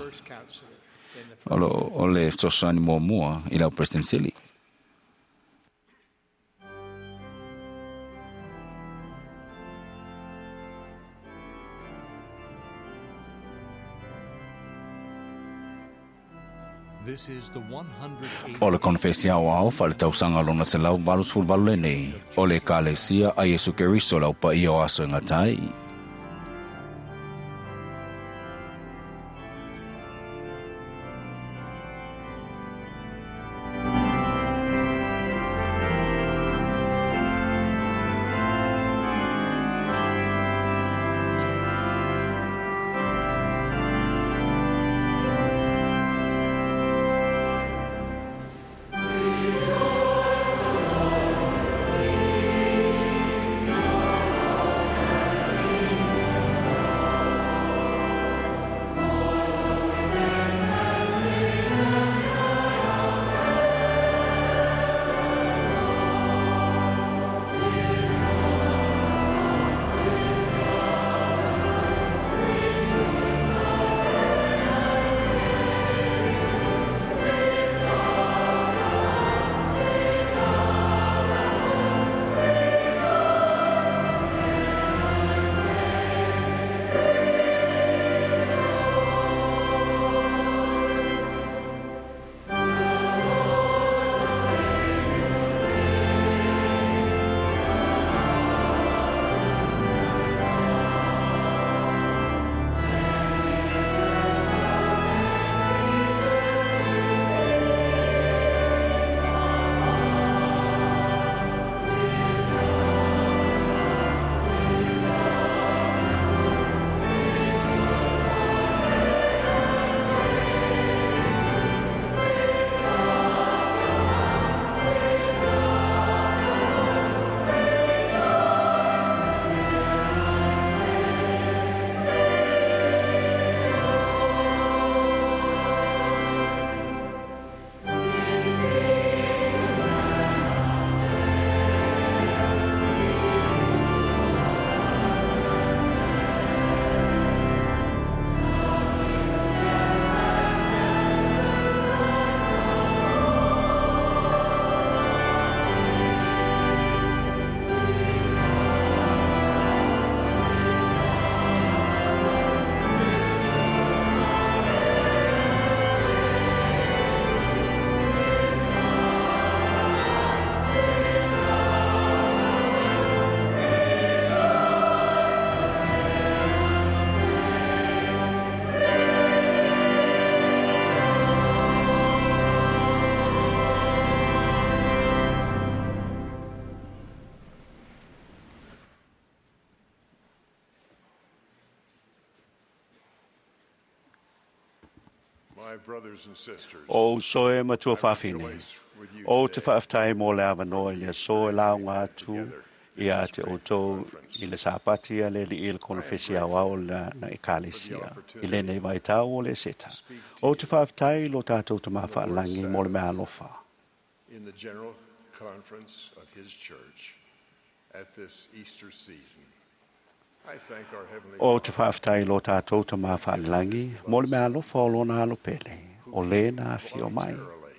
o le so soni mua mua i le au President Silly. O le konfesia o au whale tausanga lona se lau valus ful valule nei, o le kalesia a Yesu Keriso lau pa i o aso ngatai. O soe matua whawhine. O te whaaftai mō le awa noa ia soe lao ngā tu ia te o tō i le sāpati a le li il konfesi au au na ekalesia. I le nei vai tau o le seta. O te whaaftai lo tātou te mawha langi mō le mea lofa. In the general conference of his church at this Easter season. I thank our heavenly O te whaaftai lo tātou te mawha langi mō le mea lofa o lona alo pele. O le na fio mai.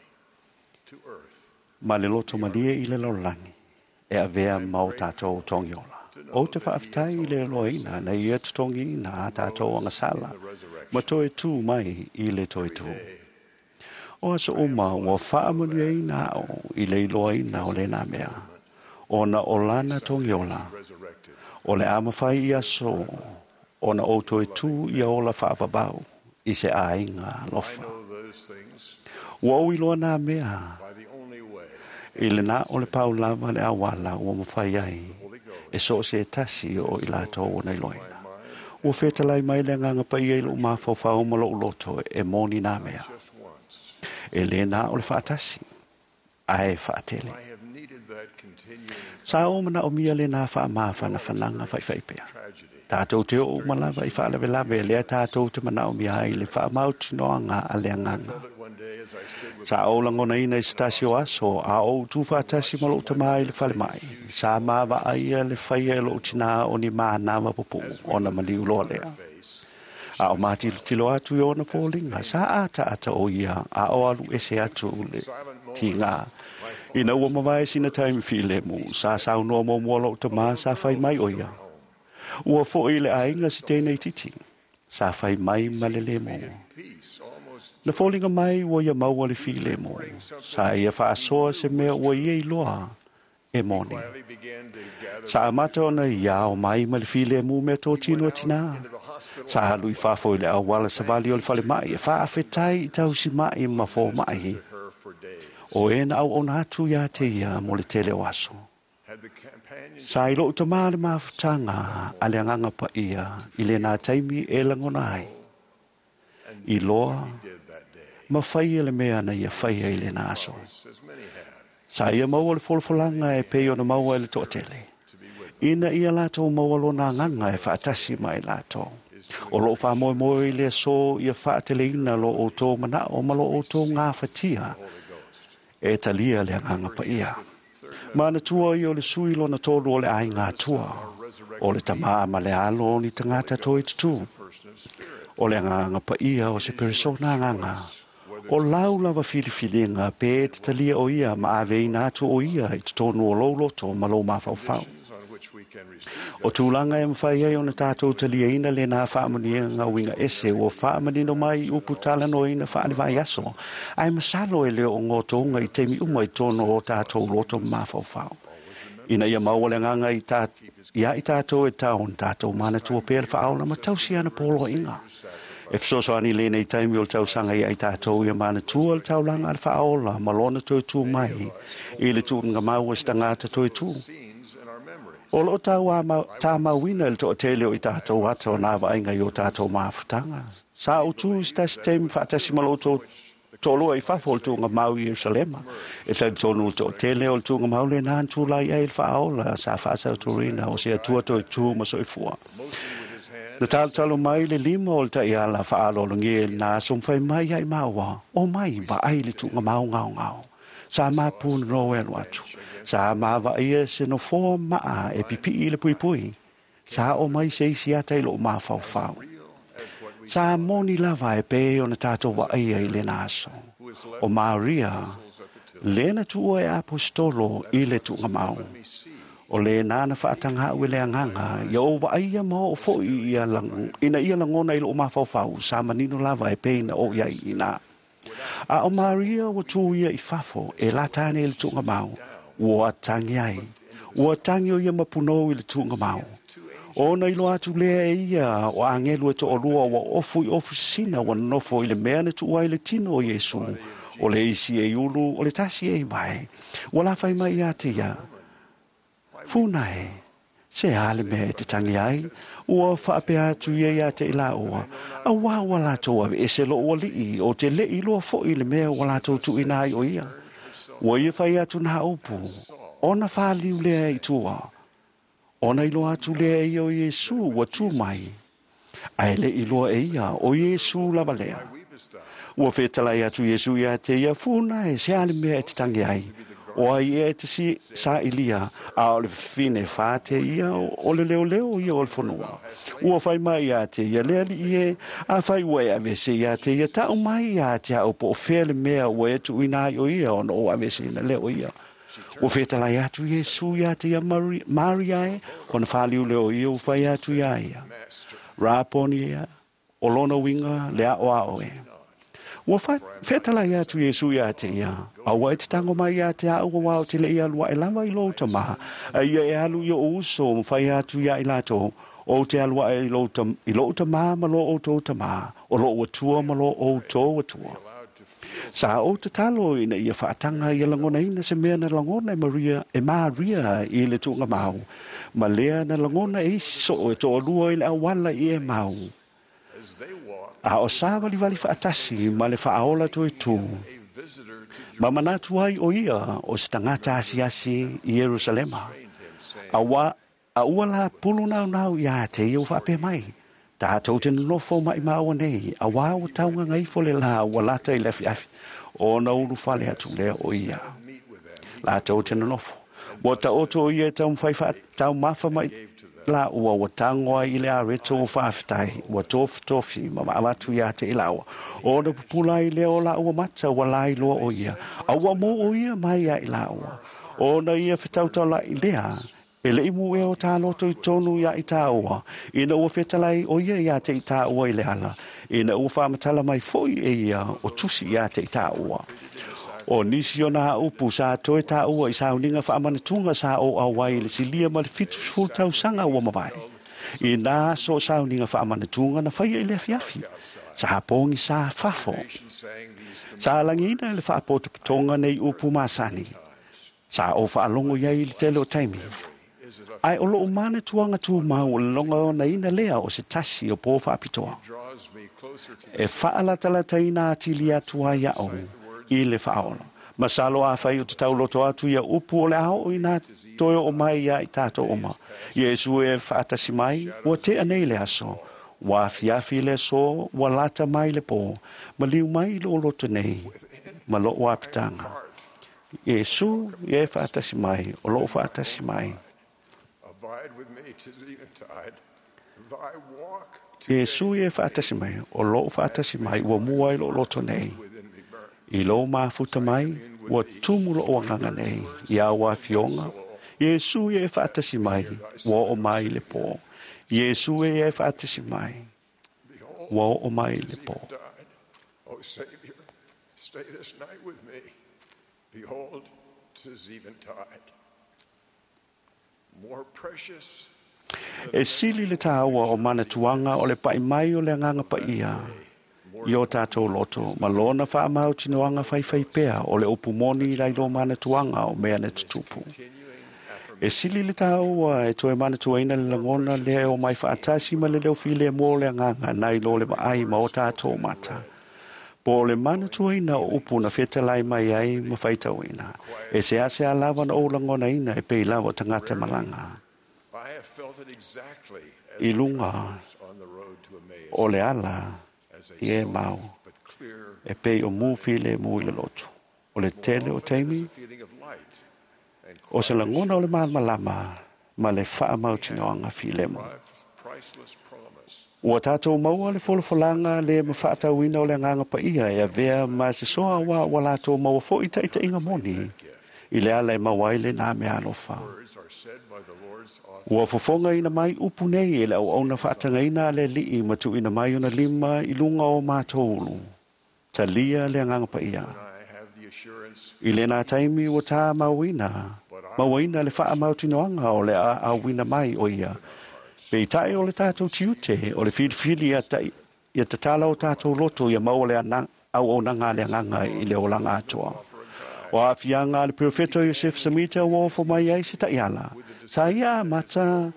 Ma le loto malia i le laulangi. E a vea mau tātou tongiola. O te whaaftai i le loina na ia te tongi na tātou angasala. Ma toe tū mai i le toe tū. O asa uma ua whaamuni e ina o i le loina o le nā mea. O na o lana tongiola. O le amawhai i aso. O na o toe tū i a ola whaavabau. I se ainga lofa. Ua ui loa nā mea. I le nā o le paulama le awala ua mawhai ai. E so se tasi o i lato o nei loina. Ua whetalai mai le nganga pa i eilu mawhawhau malo uloto e moni nā mea. E le nā o le whaatasi. Ai whaatele. Sa o mana o mia le nā wha mafa na whananga whai whaipea. Tātou te o malawa i whaalewe lawe lea tātou te mana o mia ai le wha mauti noanga a lea nganga. Sa o langona ina i stasio aso a o tu whaatasi malo ta mai le whale mai. Sa mawa aia le whaia lo tina o ni maa nama popo o na maliu loa lea. A o mati tilo atu i ona fōlinga. Sa ata ata o ia a o alu ese atu le ti ngā. Ina ua mawai sina taimi while mu. Sa sau noa mo mua lo ta maa sa whai mai o ia. Ua fo i le ainga si tēnei titi. Sa whai mai malele mo. Na fōlinga mai ua ia maua le while mo. Sa ia whaasoa se mea ua ia i loa e moni. Sa amata ona ia o mai ma le while mo mea tō tino tina. Sa halu i whafo i le awala sa vali o le whale mai. E whaafetai i tau si mai ma fō mai. O e na au ona atu ia te ia mo le tele o aso. Sa ilo utamare mawhutanga a le anganga pa ia i le nā taimi e langona ai. I loa, ma whai le mea na ia whai i le nā aso. Sa ia maua le wholwholanga e pei ona maua le toa tele. Ina ia lato maua lo nā nganga e whaatasi mai lato. O lo wha moe moe le so ia whaatele ina lo o tō mana o malo o tō ngā whatia. E talia le anganga pa ia. Mana tua i o le sui lo na tolu o le ai ngā tua. O le tamaa ma le alo ni tangata toi tutu. O le nganga pa ia o se persona nganga. O lau lava filifilinga pe te talia o ia ma ave ina atu o ia i te tonu o loloto ma lo mawhau. O tūlanga e mwhai ai o na tātou talia ina le nā whaamania ngā winga ese o whaamanino mai upu tala no ina whaale vai aso. Ai masalo e leo o ngō tōnga i teimi uma i tōno o tātou loto mawhau. Ina ia maua le nganga i tātou, ia i tātou e taon tātou mana tua pēr whaaula ma tausi ana polo inga. E fsoso ani le nei taimi o tau sanga ia i tātou ia mana tua le tau langa al whaaula ma lona toi tū mai i le tū nga maua stangata toi tū. O lo tau a tā mawina il toa tele o i tātou ata o nā vainga i o tātou mawhutanga. Sa o tū i stasi teimi whaatasi malo tō tōlua i whafo o tū ngā mau i Yerusalema. E tau tōnu o tō tele o tū ngā mau le nān tū lai e il whaola sa whaasa o tūrina o sea tua tō i tū ma so i fua. Na tālu talo mai le lima o le ta i ala whaalo lo ngie nā somwhai mai ai maua. O mai ba ai le tū ngā mau ngau ngau. Sa mā pūna no elu atu. Sa mawa ia se no fō maa e pipi i le pui pui. Sa o mai se isi ata i lo maa fau fau. Sa moni lava e pe o na tātou wa ia i le naso. O Maria, le na tu e apostolo i le tu ngamau. O le nana whaatanga ue le anganga, ia o wa ia mo o fo i ia lang, ina ia langona i lo maa fau fau. Sa manino lava e pe na o ia i na. A o Maria o tu ia i fafo e la tane i le tu ngamau. Ua tangi ai. Ua tangi o ia mapunou i le tūnga mau. O na ilo atu lea e ia o angelu e to o lua wa ofu i ofu sina wa nofo i le mea na tua i le tino o Yesu. O le isi e ulu, o le tasi e mai. Wa la fai mai ate ia. Funai, se ale mea e te tangi ai. ua whaapea tu ia ia te ila ua. A wā wala toa e se lo ua li o te le i loa fo i le mea wala tau tu ina i o ia. Ua ia whai atu na upu. Ona whāliu lea i tua. Ona i loa atu lea i o Iesu wa tu mai. Ai le i loa e ia o Iesu lava lea. Ua whetalai atu Iesu ia te ia funa e se ale mea e te tangi ai. O ai e te si sa ilia a o le fine whāte ia o le leo leo ia o le whanua. Ua whai mai ia te ia lea li ie a whai ua e avese ia te ia tau mai ia te a upo o whele mea ua e tu ina o ia o no o avese ina leo ia. Ua whetalai atu Iesu ia te ia Maria e o na whaliu leo ia u whai atu ia ia. Rāponi ia o lona winga lea o a o e. Ua whetala ia tu Iesu ia te ia. Awa e te tango mai ia te a ua wao te le ia lua e lava i lo ta maha. A ia e alu i o uso o mwhai atu ia i lato. O te alua e i lo ta maha ma lo o to ta maha. O lo ua tua ma lo o to ua tua. Sa o te talo ina ia whaatanga i langona ina se mea na langona e Maria e Maria i le tunga mau. Ma lea na langona e so e to lua i le awala i e mau. A o sa wali wali whaatasi ma le whaaola to e tu. Ma manatu ai o ia o se tangata asi asi i Jerusalema. A wa a ua la pulu nau nau ia te i o whape mai. Ta tau te nofo mai maua nei. A wa o taunga ngai fole la ua lata i lefi afi. O na uru whale atu lea o ia. La tau te nofo. Wa ta oto o ia tau mwhai tau mafa mai la ua wa tangoa i le a reto o whaafitai, wa tofi tofi, ma maamatu ia te ilaua. O na pupula i leo la ua mata wa la i loa o ia. A ua mo o ia mai ia ilaua. O na ia whetautau la i lea, e le imu e o tā loto i tonu ia i tā ua. Ina ua whetalai o ia ia te i tā ua i le ala. Ina ua whamatala mai foi e ia o tusi ia te i tā ua. O nisi o na upu sa toe ta ua i sa uninga whaamana tunga sa o awai le silia ma le fitus full tau sanga ua mawai. I nā so sa uninga whaamana tunga na whaia i le afiafi. Sa hapongi sa fafo. Sa langina le whaapoto pitonga nei upu masani. Sa o whaalongo iai le tele o taimi. Ai o loo mana tuanga tu mau le longa o na ina lea o se tasi o po whaapitoa. E whaalatala ina atili atua ia o. I le whaono. Masalo a whai o te tau loto atu ia upu o le ao o ina toio o mai ia i tātou oma. Iesu e whaatasi mai, ua te anei le aso. Wa fiafi le so, wa lata mai le po. Ma liu mai lo loto nei. Ma lo o apitanga. Iesu e whaatasi mai, o lo whaatasi mai. Iesu e whaatasi mai, o lo whaatasi mai, ua mua i lo loto nei. I lo mafuta mai, ua tumulo o nganga nei, ia wa fionga. Iesu e whaatasi mai, wa o mai le po. Iesu e whaatasi mai, wa o mai le po. Oh Savior, stay this night with me. Behold, 'tis eventide. More precious. E sili le tāua o mana tuanga o le pai mai o le nganga pa ia. I o tātou loto, ma lona wha amau tinoanga whai whai pēa o le opumoni rai lo mana tuanga o mea ne tutupu. E sili le tāua e toe mana tuaina le langona le o mai whaatasi ma le leo while mō le nganga nai lo le maai ma o tātou mata. Po le mana tuaina o upu na whetalai mai ai ma whaitauina. E se ase a lawa na o langona ina e pei lawa tangata malanga. I lunga o le ala i e mau e pei o muwhi le mui le lotu. O le tele o teimi o se langona o le malama ma le wha mau tinoanga fi le mo. Ua tātou maua le wholofolanga le ma whaatauina o le nganga pa ia e a vea ma se soa wa wa lātou maua fo ita ita inga moni i le ala e mawaile nā mea alofa. Ua fofonga ina mai upu nei e le au au na whaatanga ina le li ma tu ina mai una lima i lunga o mātoulu. Ta lia le nganga pa ia. I le nā taimi ua tā mauina. Mauina le wha mautinoanga o le a auina mai o ia. Pei tae o le tātou tiute o le whilwhili a tai. Ia te tala o tātou loto ia mau le anang au o nanga le nganga i le olanga atoa. O a fianga le profeto Yosef Samita o fo mai ai se ta iala. Sa ia mata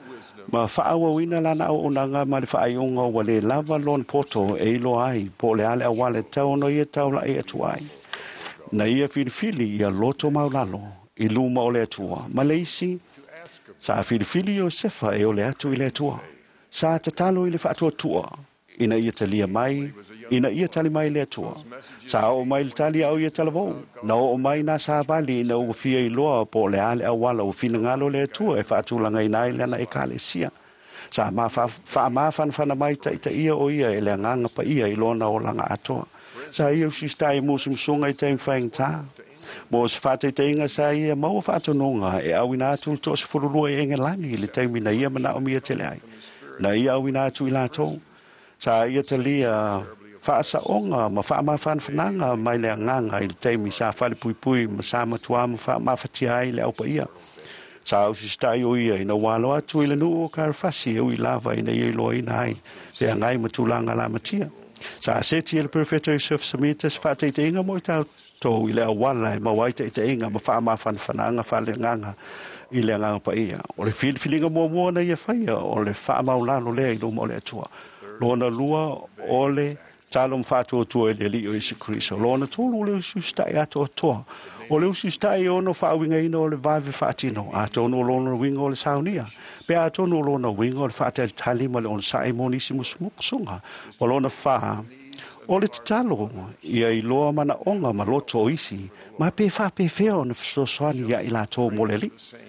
Ma whaawawina lana o unanga ma le whaaiunga wa le lava lon poto e ilo ai po le ale awale tau no ia tau la e atu ai. Na ia filifili ia loto maulalo i luma o le atua. Ma le isi, sa filifili o sefa e o le atu i le atua. Sa tatalo i le whaatua tua, ina ia talia mai, ina ia tali mai le atua. Sa o mai le tali au ia talavou. Na o mai na sa vali ina o fia i loa po le ale awala o fina ngalo le atua e whaatulanga i nai lana e kale sia. Sa ma wha ma whanwhana mai ta ita ia o ia e le nganga pa ia i lona o langa atoa. Sa ia usistai musum sunga i teim whaing ta. Mo se whate te inga sa ia maua whaatononga e awina atu to se furulua e inga langi le teimi na ia mana o mia tele ai. Na ia awina atu i lato. Sa ia te lia whaasa onga ma wha ma whanwhananga mai le nganga i le teimi sa whale pui pui ma sa matua ma wha ma whatia ai le aupa ia. Sa usistai o ia ina walo atu i le nuu o karafasi e ui lava ina ia iloa ina ai. Se angai matulanga la matia. Sa seti ele perfeito Yusuf Samita se fata ite inga mo tau to ile awala ma waita ite inga ma fa ma fan fananga fa le nganga ile nganga pa ia o le fil filinga mo mo na ia faia o le fa ma ulalo le i mo le tua lona lua o le talum fatu tu ele li o Yesu Kristo lona tolu le susta ia to to o le susta ia no fa winga ino le va fatino a to no lona winga o le saunia pe a to no lona winga o le fatel tali ma le on saimonissimus muksunga o lona fa o le talo ia i loa mana onga ma loto isi ma pe fa pe feo na so soani ia i la to mo le li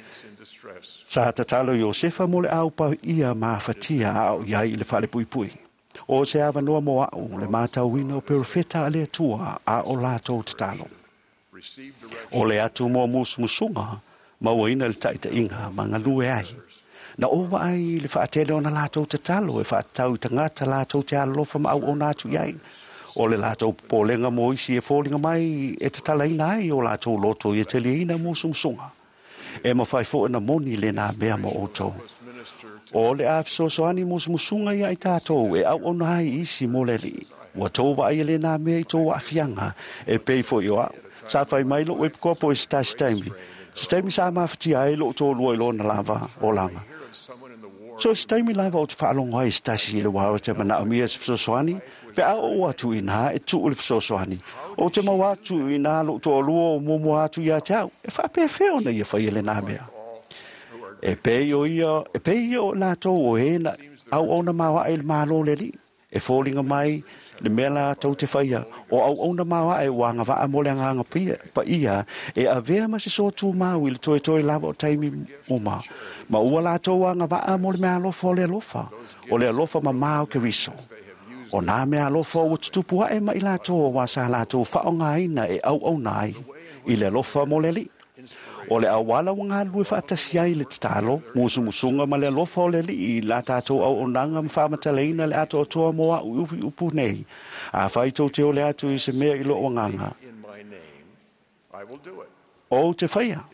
sa tatalo Josefa mo le au pa ia ma fatia au ia i le fale pui pui o se ava noa mo au le mata wina o perfeta ale tua a o la to tatalo o le atu mo mus musunga ma waina le taita inga ma ngalue ai na ova ai le faatele ona la to tatalo e faatau tangata la to te alofa ma au o natu iai o le lato polenga mo isi e fōlinga mai e te talaina ai o lato loto i te liina musumsunga. E ma fai fo na moni le na mea mo oto. O le afso soani musumsunga i ai tātou e au ona ai isi mo le li. Wa tōwa ai le na mea i tō afianga e pei fo i o au. Sa fai mai lo e pikopo e sta staimi. Staimi sa mawhati ai lo tō lua i lo na lava o langa. So staimi lava o te whaalonga i stasi i le wao te mana o mia so soani. Pe a o atu ina e tu ule fisosoani. O te mau atu ina lo to luo o momo atu ia tau. E wha pe feo na ia whai ele nā mea. E pe o ia, e pe ia o lato o he na au ona mawa e le malo le li. E fōlinga mai le mea la tau te whaia. O au ona mawa e wanga waa mo le nganga pa ia. E a vea ma se so tu mau i le toe toe lava o taimi o ma. Ma ua lato wanga waa mo le mea alofa o le alofa. O le alofa ma mao ke riso. O nā mea alofa o tutupu ae ma i lato wa sa lato whaonga ina e au au nai i le alofa mo le li. O le awala wa ngā lue whaatasi ai le tatalo, musu musunga ma le alofa o le li i la tato au o nanga mwhamataleina le ato o toa moa upi upu nei. A whaitou te o le atu i se mea i lo o nganga. O te whaia.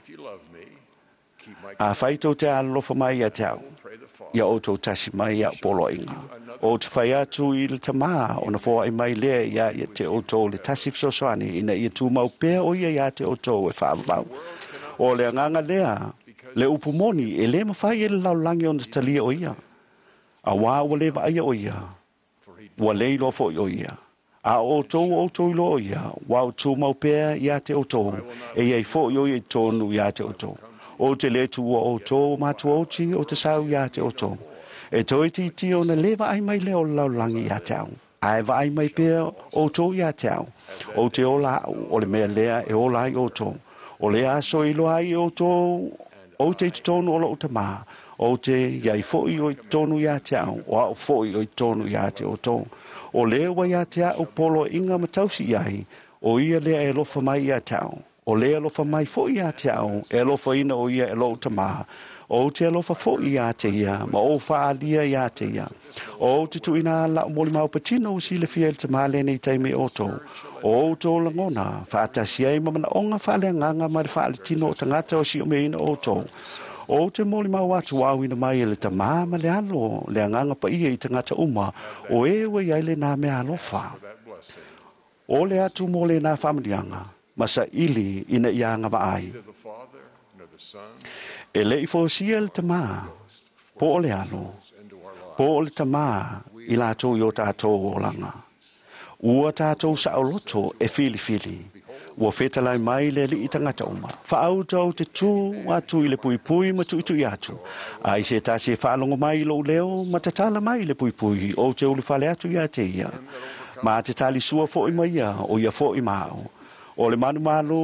A whaitou te alofa mai a tau. Ia o tau tasi mai a polo inga. O te whai atu i le tamaa o na fōa i mai lea ia i te o tau le tasi fisosoani ina i tu mau pēr o ia ia te o tau e whaavau. O le anganga lea, le upumoni e le mawhai e le laulangi o na talia o ia. A wā o le vai o ia, wa le ilo fo o ia. A o tau o tau ilo o ia, wa o tu mau pēr ia te o tau, e iei fo o ia tonu ia te o tau. O te le tu o tau matu o ti o te sau ia te o tau. E toi ti ti o na lewa ai mai leo laulangi ia tau. Ai wa ai mai pēr o tau ia tau. O te ola o le mea lea e ola ai o tau. O le aso ilo ai o tau. O te tonu o lo te maa. O te iai foi o tonu ia tau. O au foi o tonu ia te o tau. O lewa ia te au polo inga matausi iai. O ia lea e lofa mai ia tau. O lea lofa mai foi ia tau. E lofa ina o ia e lo te maa. O te alofa fo'i ia te ia, ma o whaalia ia te ia. O te tuina la o moli mau patino si le fia te male nei teime o tō. O tō langona, whaatasi ai mamana onga whaalea nganga ma le whaale tino o tangata o si o meina o tō. O te moli mau atu wawina mai le ta mama le alo, le nganga pa ia i tangata uma, o ewe ia le nā mea alofa. O le atu mo le nā whamadianga, masa ili ina ia ngava ai. E le i fo sia le tama, po o le alo, po o le tamā i lātou i o tātou o langa. Ua tātou sa o loto e fili fili, ua whetalai mai le li i tangata uma. Whaau tau te tū atu i le pui pui ma tu itu i atu. A i se tā se whaalongo mai lo leo, ma tatala mai le pui pui o te uli whale atu i a te ia. Ma te tali sua fo i mai ia, o ia fo i mao. O le manu malo,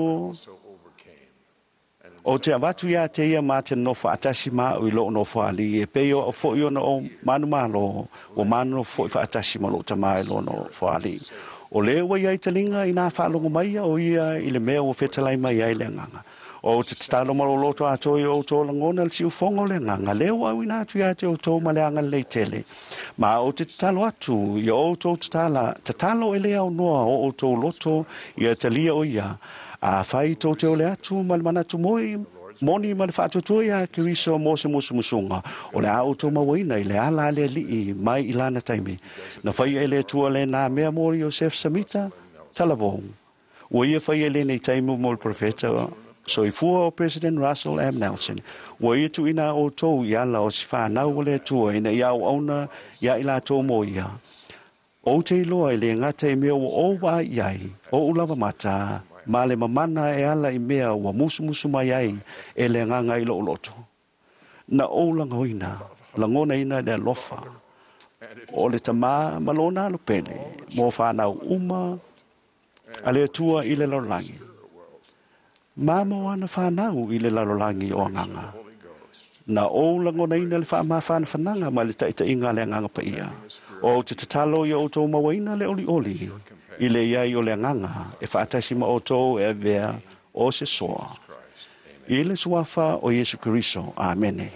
o te avatu ia te ia ma te nofa atasi ma o i lo nofa ali e peo o fo i ona o manu malo o manu fo i fa atasi ma lo tamai lo no fo ali o le wa ia italinga ina fa longo mai o ia i le mea o fetalai mai ai le nganga o te talo ma lo to ato i o to langona si u fongo le nganga le wa ina tu ia te o to ma le anga le tele ma o te talo atu i o to tala te talo ele au noa o to loto ia talia o ia a fai to te ole atu mal mana tu moi moni mal fa tu tu ya Keriso mo se mo se musunga o le auto ma wina ile ala le li mai ilana taimi na fai ele tu le na me mo Joseph Samita talavon o ia fai ele nei taimi mo profeta so i fu o President Russell M. Nelson o ia tu ina o to ya la o sfa na o le tu ina ya ona ya ila to mo ia o te lo ile ngata me o va yai o ulava mata ma le mamana e ala i mea ua musu musu mai ai e le nganga i lo loto. Na o langa hoina, langona ina le lofa. O le tamā malona alo pene, mo whanau uma, a le tua i le larolangi. Ma mo ana whanau i le larolangi o nganga. Na o langona ina le wha whana whananga ma le taita inga le nganga pa ia. O te tatalo i o tō mawaina le oli oli. I le iai o le nganga e whaatasi ma o tō e vea o se soa. I le suafa o Yesu Keriso. Amene.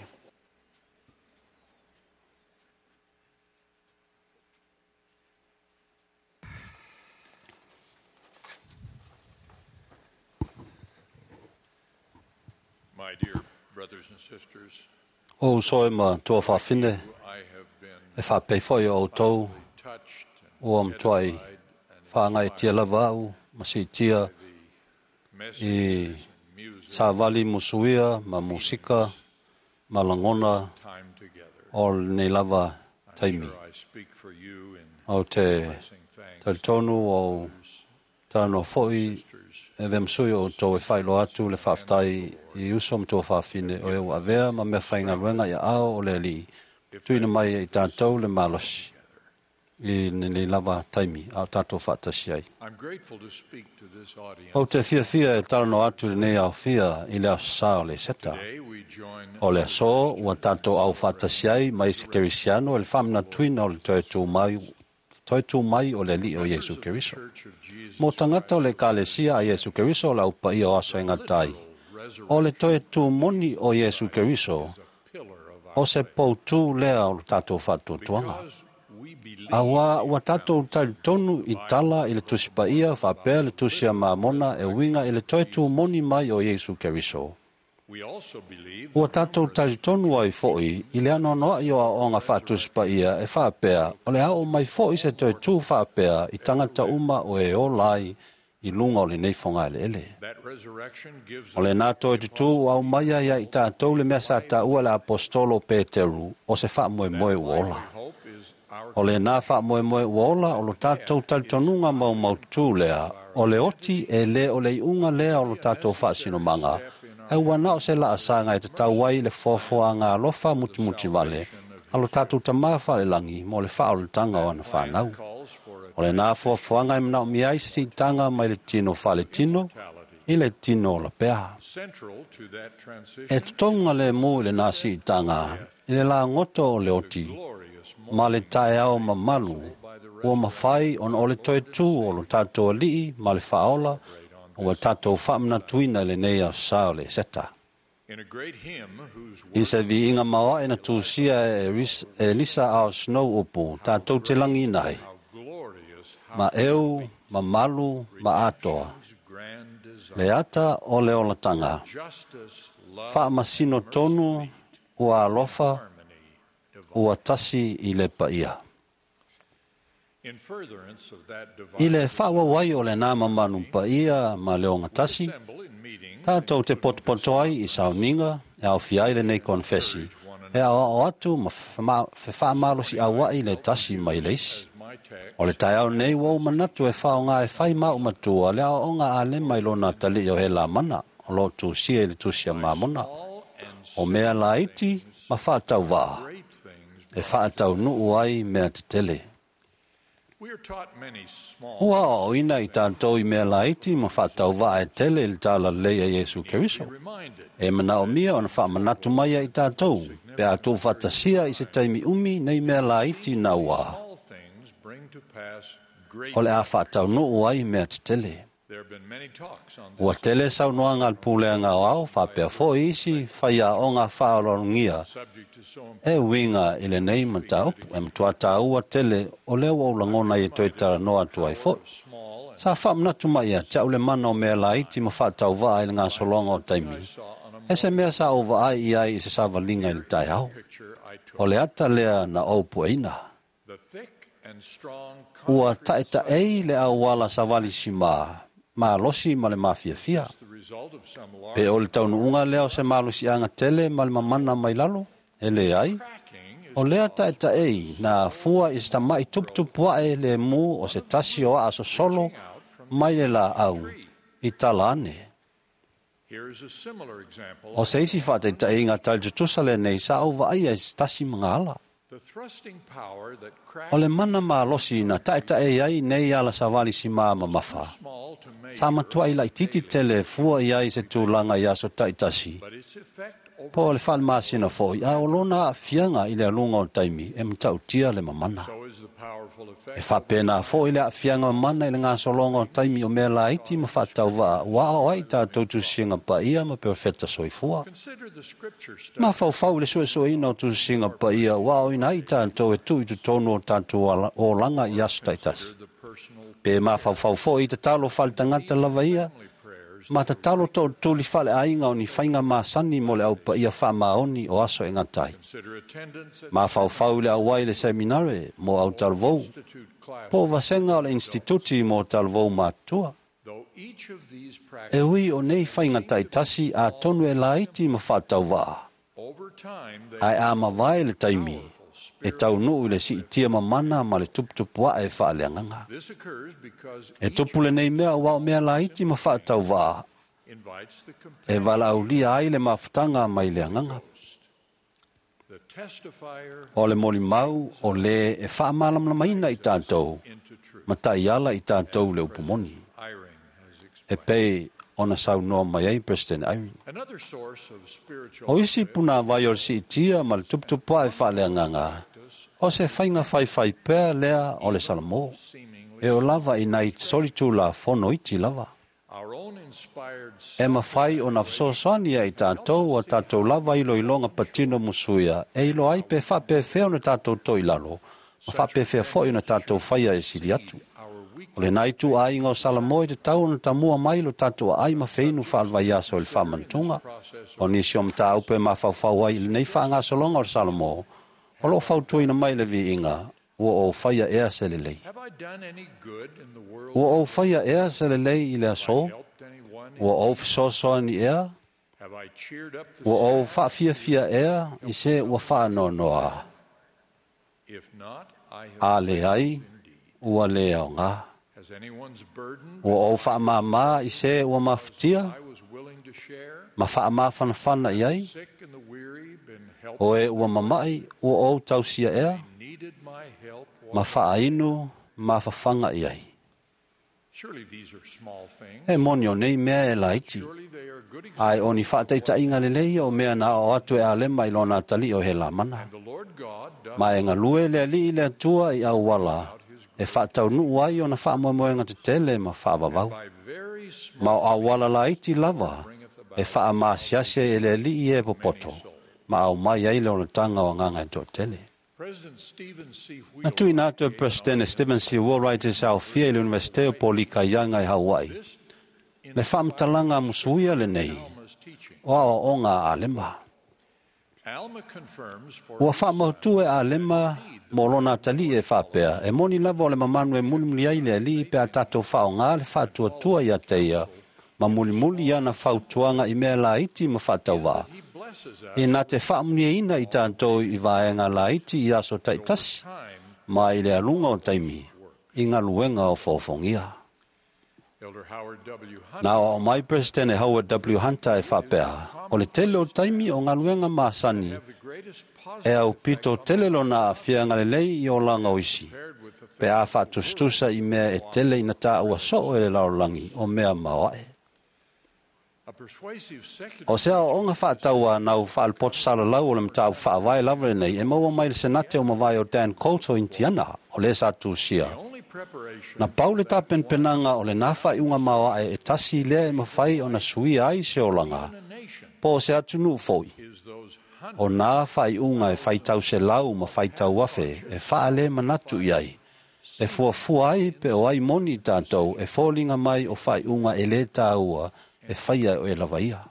My dear brothers and sisters, o soe ma tō whawhine e whapei whoi o tō o am tuai whangai tia lavau, masi tia i sa wali musuia, ma musika, ma langona o nei lava taimi. O te tautonu o tano foi e vemsui o tō e whailo atu le whaftai i usom tō whawhine o e wavea ma mea whainga ruenga i ao o le li. Tuina mai i tātou le malosi. I nei lava taimi, au tātou whaatasi ai. O te fia fia e tarano atu nei au fia i le asa o le seta. O le aso, ua tātou au whaatasi ai, mai se kerisiano, e le whamna tuina o le toi tū mai, toi tū mai o le li o Jesu Keriso. Mo tangata o le kālesia a Jesu Keriso o la upa i o aso ingatai. O le toi tū moni o Jesu Keriso, o se poutu lea o tātou whātou tuanga. Awa ua tātou tali tonu i tala i le tusipa ia whapea le tusia maamona e winga i le toetu moni mai o Jesu Keriso. Ua tātou tali tonu ai foi i le anonoa i o aonga whatusipa ia e whapea o le ao mai foi se toetu whapea i tangata uma o e o lai i lunga o le neifonga ele ele. O le nātou e tutu au maia ia i tātou le mea sa ta ua le apostolo Peteru o se wha moe moe uola. O le nā wha moe moe uola o lo tātou talitonunga mau mau tū lea, o le oti e le o le iunga lea o lo tātou wha sino manga, e wana o se la asanga e te tauai le fōfua ngā lofa muti muti vale, a lo tātou tamawha le langi mo le wha o le tanga o ana whanau. O le nā fōfua ngā imna o miai si tanga mai le tino wha le tino, i le tino la pea. E tonga le mu le nā si tanga, i le la ngoto o le oti, ma le tae au ma malu, ua mawhai on o le toe tū o lo tātou alii, ma le whaola, o le tātou whamna tuina le nei au sao le seta. I se vi inga mawa e na tūsia e lisa au snow upu, tātou te langi nai. Ma eu, ma malu, ma atoa. Le ata o le olatanga. Wha masino tonu, ua alofa, ua tasi i le paia. I le whawawai o le nāma manu paia ma leonga tasi, tātou te potpoto ai i sauninga e au fiai le nei konfesi, E a o atu ma wha malo si awa i le tasi mai leisi. O le tai au nei wau manatu e whao ngā e whai mau matua le ao ngā ale mai lona tali o he la mana o lo tu sia le tu sia mamona. O mea la iti ma whaatau waa. E whaatau nuu ai mea te tele. Ua o ina i tātou i mea la iti ma whaatau waa e tele il tāla leia Jesu Keriso. E mana o mia o na wha manatu mai i tātou. Pe a tō whatasia i se taimi umi nei mea la iti na waa. O le a whaatau nuu ai mea te tele. Ua tele sau noa ngā pūlea ngā au, whapea fo isi, whaia o ngā whaorongia. E winga i le nei mataupu, e mtuata ua tele o leo au langona i toitara noa tuai fo. Sa whamnatu mai a tia ule mana o mea la iti ma whaatau waa i ngā solonga o taimi. E se mea sa ova ai i ai i se savalinga i le tai au. O le ata lea na aupu eina. Ua taeta ei le au wala savali si maa. Ma losi ma le mafia fia. Pe o le taunu unga leo se malusi anga tele ma le mamana mai lalo. E le ai. O lea taeta ei na fua i sta mai tup tup wae le mu o se tasi o aso solo mai le la au. I tala ane. O se isi whate ta e ngā talitutusa le nei sa au wa ai se tasi mga ala. O le mana ma losi na taeta e ai nei ala savali si maa ma mafa. Sa matua i lai titi tele fua i ai se tūlanga i aso taitasi. Po le whal maasina fo i a olona fianga i le alunga o taimi e mtau tia le mamana. E whapena fo i le a fianga mamana i le ngā solonga o taimi o mea la iti ma whatau waa wa o ai tā tautu singa pa ia ma perfeta soifua. Ma fau fau le sue sue ina o tu singa pa ia wa o ina i tā tau e tu i tu tonu o tātu o langa i aso taitasi. Pe ma fau fau fo i te talo whal tangata lava ia. Ma te talo tō tūli whale ainga o ni whainga mā sani mo le au pa ia wha maoni o aso e ngatai. Ma fau fau le au wai le seminare mo au talvou. Po vasenga o le instituti mo talvou mātua. E hui o nei whainga tai tasi a tonu e laiti ma whatau waa. Ai a ma vai le taimi. E tau nuu le si itia mamana ma le tuputupu wa e wha leanganga. E tupule nei mea wa o mea la iti ma wha tau wa. E wala au lia ai le mafutanga mai leanganga. O le moli mau o le e wha malamla maina i tātou. Ma tai ala i tātou le upumoni. E pei ona sau noa mai ai President Irene. O isi puna vai o si itia ma le tuputupu wa e wha leanganga. O se whainga whai whai pēr lea o le salamo. E o lava i nai solitu la fono iti lava. E ma whai o na fsosani ai tātou o tātou lava ilo ilonga patino musuia. E ilo ai pe wha pe whea na tātou toi lalo. Ma wha pe whea fo i na tātou whaia e siri atu. O le nai tu ai ngā salamo i te tau na tamua mai lo tātou ai ma wheinu whalwa iaso il whamantunga. O nisi o mta upe ma whau whau ai nei wha ngā solonga o salamo. O lo fau tuina mai le vi inga, ua o whaia ea se le lei. Ua o whaia ea se le lei i le aso, ua o fisosoa ni ea, ua o whaafia fia ea i se ua wha no noa. A le ai, ua le au ngā. Ua o wha maa maa i se ua maftia, ma wha maa whanawhana i ai, o e ua mamai ua o tausia ea, ma wha inu, ma whawhanga i ai. E moni o nei mea e laiti. Ai o ni whaataita inga le lei o mea na o atu e alema i lona tali o he la mana. Ma e ngā lue lea li i lea tua i au wala, e whaatau nuu ai o na wha moemoenga te tele ma wha wawau. Ma o au wala laiti lava, e wha maa siase e lea li i e popoto. Ma au mai ai leo na tanga o nganga i tō tele. Na tui nātua President Stephen C. Woolwright e sao fia i le Universite o Polika Ianga i Hawaii. Me whamtalanga musuia le nei. O ao o ngā alema. Ua whamautu e alema mo lona tali e whapea. E moni lava o le mamanu e mulimuli ai le ali pe a tatou whao ngā le whātua tua i a teia. Ma mulimuli ana whautuanga i mea la iti ma whatau wā. I nā te whaamnia ina i tātou i vaenga la iti i aso taitasi, ma i le alunga o taimi, i ngā luenga o fōfongia. Nā o mai President Howard W. Hunter e whapea, o le tele o taimi o ngā luenga māsani, e au pito tele lo nā whianga le lei i o langa oisi, pe a whatustusa i mea e tele i na tā ua so o e le laulangi o mea mawae. O se o onga whaataua nau whaalpoto sala lau o le mtau whaawai lavare nei, e maua mai le senate o mawai o Dan Coulter o Indiana, o le sa tūsia. Na paule tā penpenanga o le nafa i unga mawae e tasi lea e mawhai o na sui ai se o langa, po se atunu foi. O nā whai unga e whaitau se lau ma whaitau wafe, e whaale manatu i ai. E fua fua ai pe o ai moni tātou, e fōlinga mai o whai unga e le tāua, e whaia o e lawaia.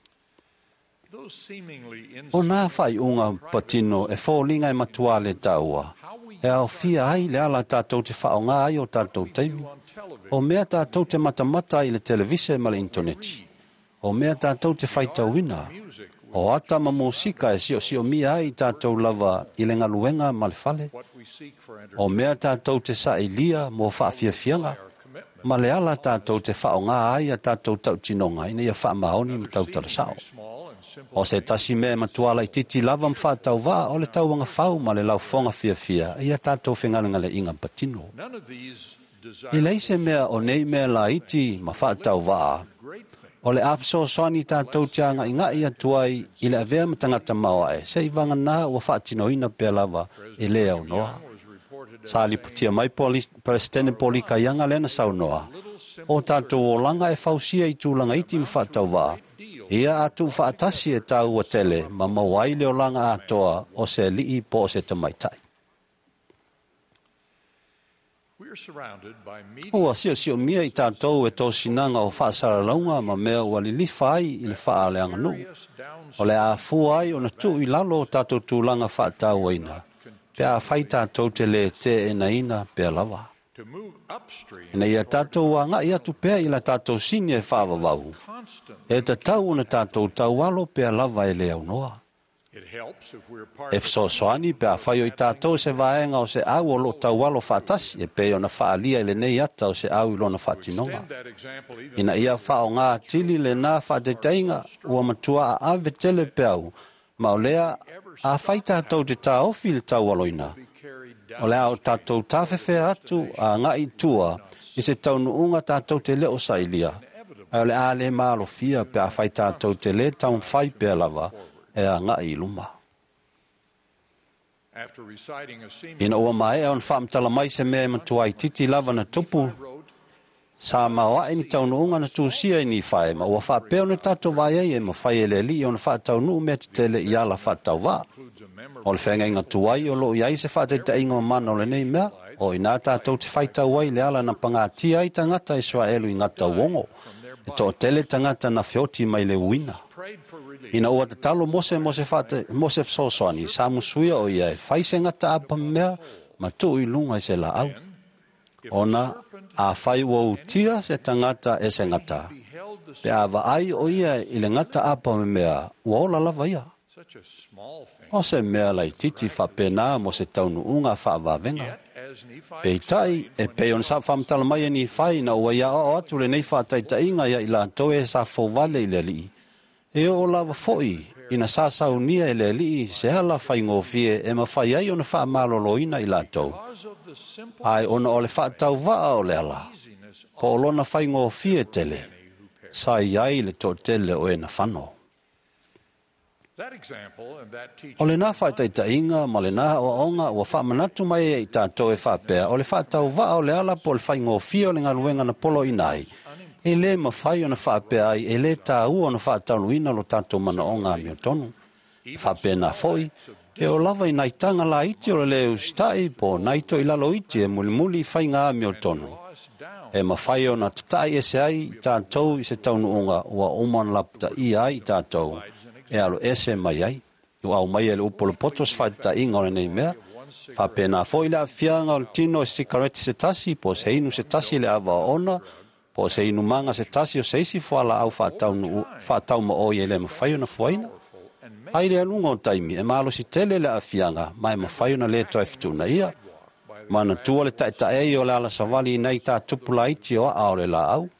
O nā whai unga patino e fōlinga e matua le tāua, e au fia ai le ala tātou te whaonga ai o tātou teimi, o mea tātou te matamata i le televise ma le interneti, o mea tātou te whaitau wina, o ata ma musika e sio sio mia ai tātou lava i le ngaluenga ma le fale, o mea tātou te sa ilia mo whaafia fianga, ma le ala tātou te whaonga ai a tātou tau tinonga ina ia wha maoni ma tau tarasao. O se tasi mea matuala i titi lava mwha tau wā o le tau wanga whau ma le lau whonga fia fia ia tātou whengalinga le inga patino. I leise mea o nei mea la iti ma wha tau wā. O le afso soani tātou tianga i ngai atuai i le avea matangata maua e se i vanga nā ua wha tino ina pia lava e le au noa. Sali putia mai President Polika Ianga lena sau noa. O tātou o langa e fausia i tūlanga iti mwha tau wā. Ia atu whaatasi e tau a tele ma mawai leo langa atoa o se lii po se tamaitai. Ua sio sio mia i tātou e tō sinanga o whaasara launga ma mea ua li lifai i le wha ale anganu. O le a fuai o na tu i lalo o tātou tūlanga whaatau aina. Pe a whai tātou te le te e na ina pe lava. Ina ia tātou a ngai atu pea i la tātou sini e whaavavau. E ta tau na tātou tau alo pe lava e le au noa. E fso soani pe a whai o i tātou se vaenga o se au o lo tau alo whaatasi e pe o na whaalia i le nei ata o se au i lo na whaatinonga. Ina ia whao ngā tili le nā whaateitainga ua matua a ave tele pe au. Ma o lea a whai tātou te tā ofi le tau aloina. O lea o tātou tāwhewhe atu a ngai tua i se taunuunga tātou te leo sailia. A o lea le maalo fia pe a whai tātou te le taun whai pe lava e a ngai luma. Ina ua mai e on whaamtala mai se mea matuai titi lava na tupu. Sa mawa e ni taunuunga na tūsia i ni whae ma ua whapeo na tātou vai e ma whai e le li o na whaatau nuu mea te tele i ala whaatau wā. O le whenga inga tuai o lo i ai se whaateta inga mana o le nei mea, o i nā tātou te whaitau wai le ala na pangatia i tangata Israelu i ngata wongo, e to tele tangata na whioti mai le uina. Ina ua te talo mose mose whate, mose fsosoani, sa musuia o ia e whaise ngata apa mea, ma tu i lunga i se la au. Ona, a whai ua utia se tangata e se ngata. Pe a wa ai o ia i le ngata apa mea, ua ola lava ia. O se mea lai titi whapena mo se taunu unga whaawawenga. Pei tai e pei on sa whamtala mai ni whai na ua ia o atu le nei whaataita inga ia i la toe sa fōwale i le li. E o lava foi, ina sa saunia i le li se hala whai ngofie e ma whai ai ona wha maloloina i la tau. Ai ona o le whaatau waa o le ala. Po olona whai ngofie tele. Sa iai le to tele o e na whano. O le nā whaitaita inga, ma le nā o onga, ua whamanatu mai e i tātou e whapea, o le whaatau waa o le ala po le whai ngofia o le ngaluenga na polo inai. E le ma whai o na whapea ai, e le tā ua o na whaatau nuina lo tātou mana onga mio tonu. Whapea nā foi, e o lava i naitanga la iti o le leo stai, po naito i lalo iti e muli muli whai ngā mio tonu. E ma whai o na tatai e se ai tātou i se taunu onga, ua oman lapta i ai tātou. E alo ese mai ai. U au mai ele upolo potos whaita inga o nei mea. Whapena fo ila fianga o le tino e sikareti se tasi, po se inu se tasi le awa ona, po se inu manga se tasi o se isi fuala au whatau ma oi ele ma whai ona fuaina. Ai le alunga o taimi, e malo si tele le afianga, mai mawhai ona le toi fitu na ia. Mana tua le tae tae o le ala savali nei ta tupula iti o a le la au.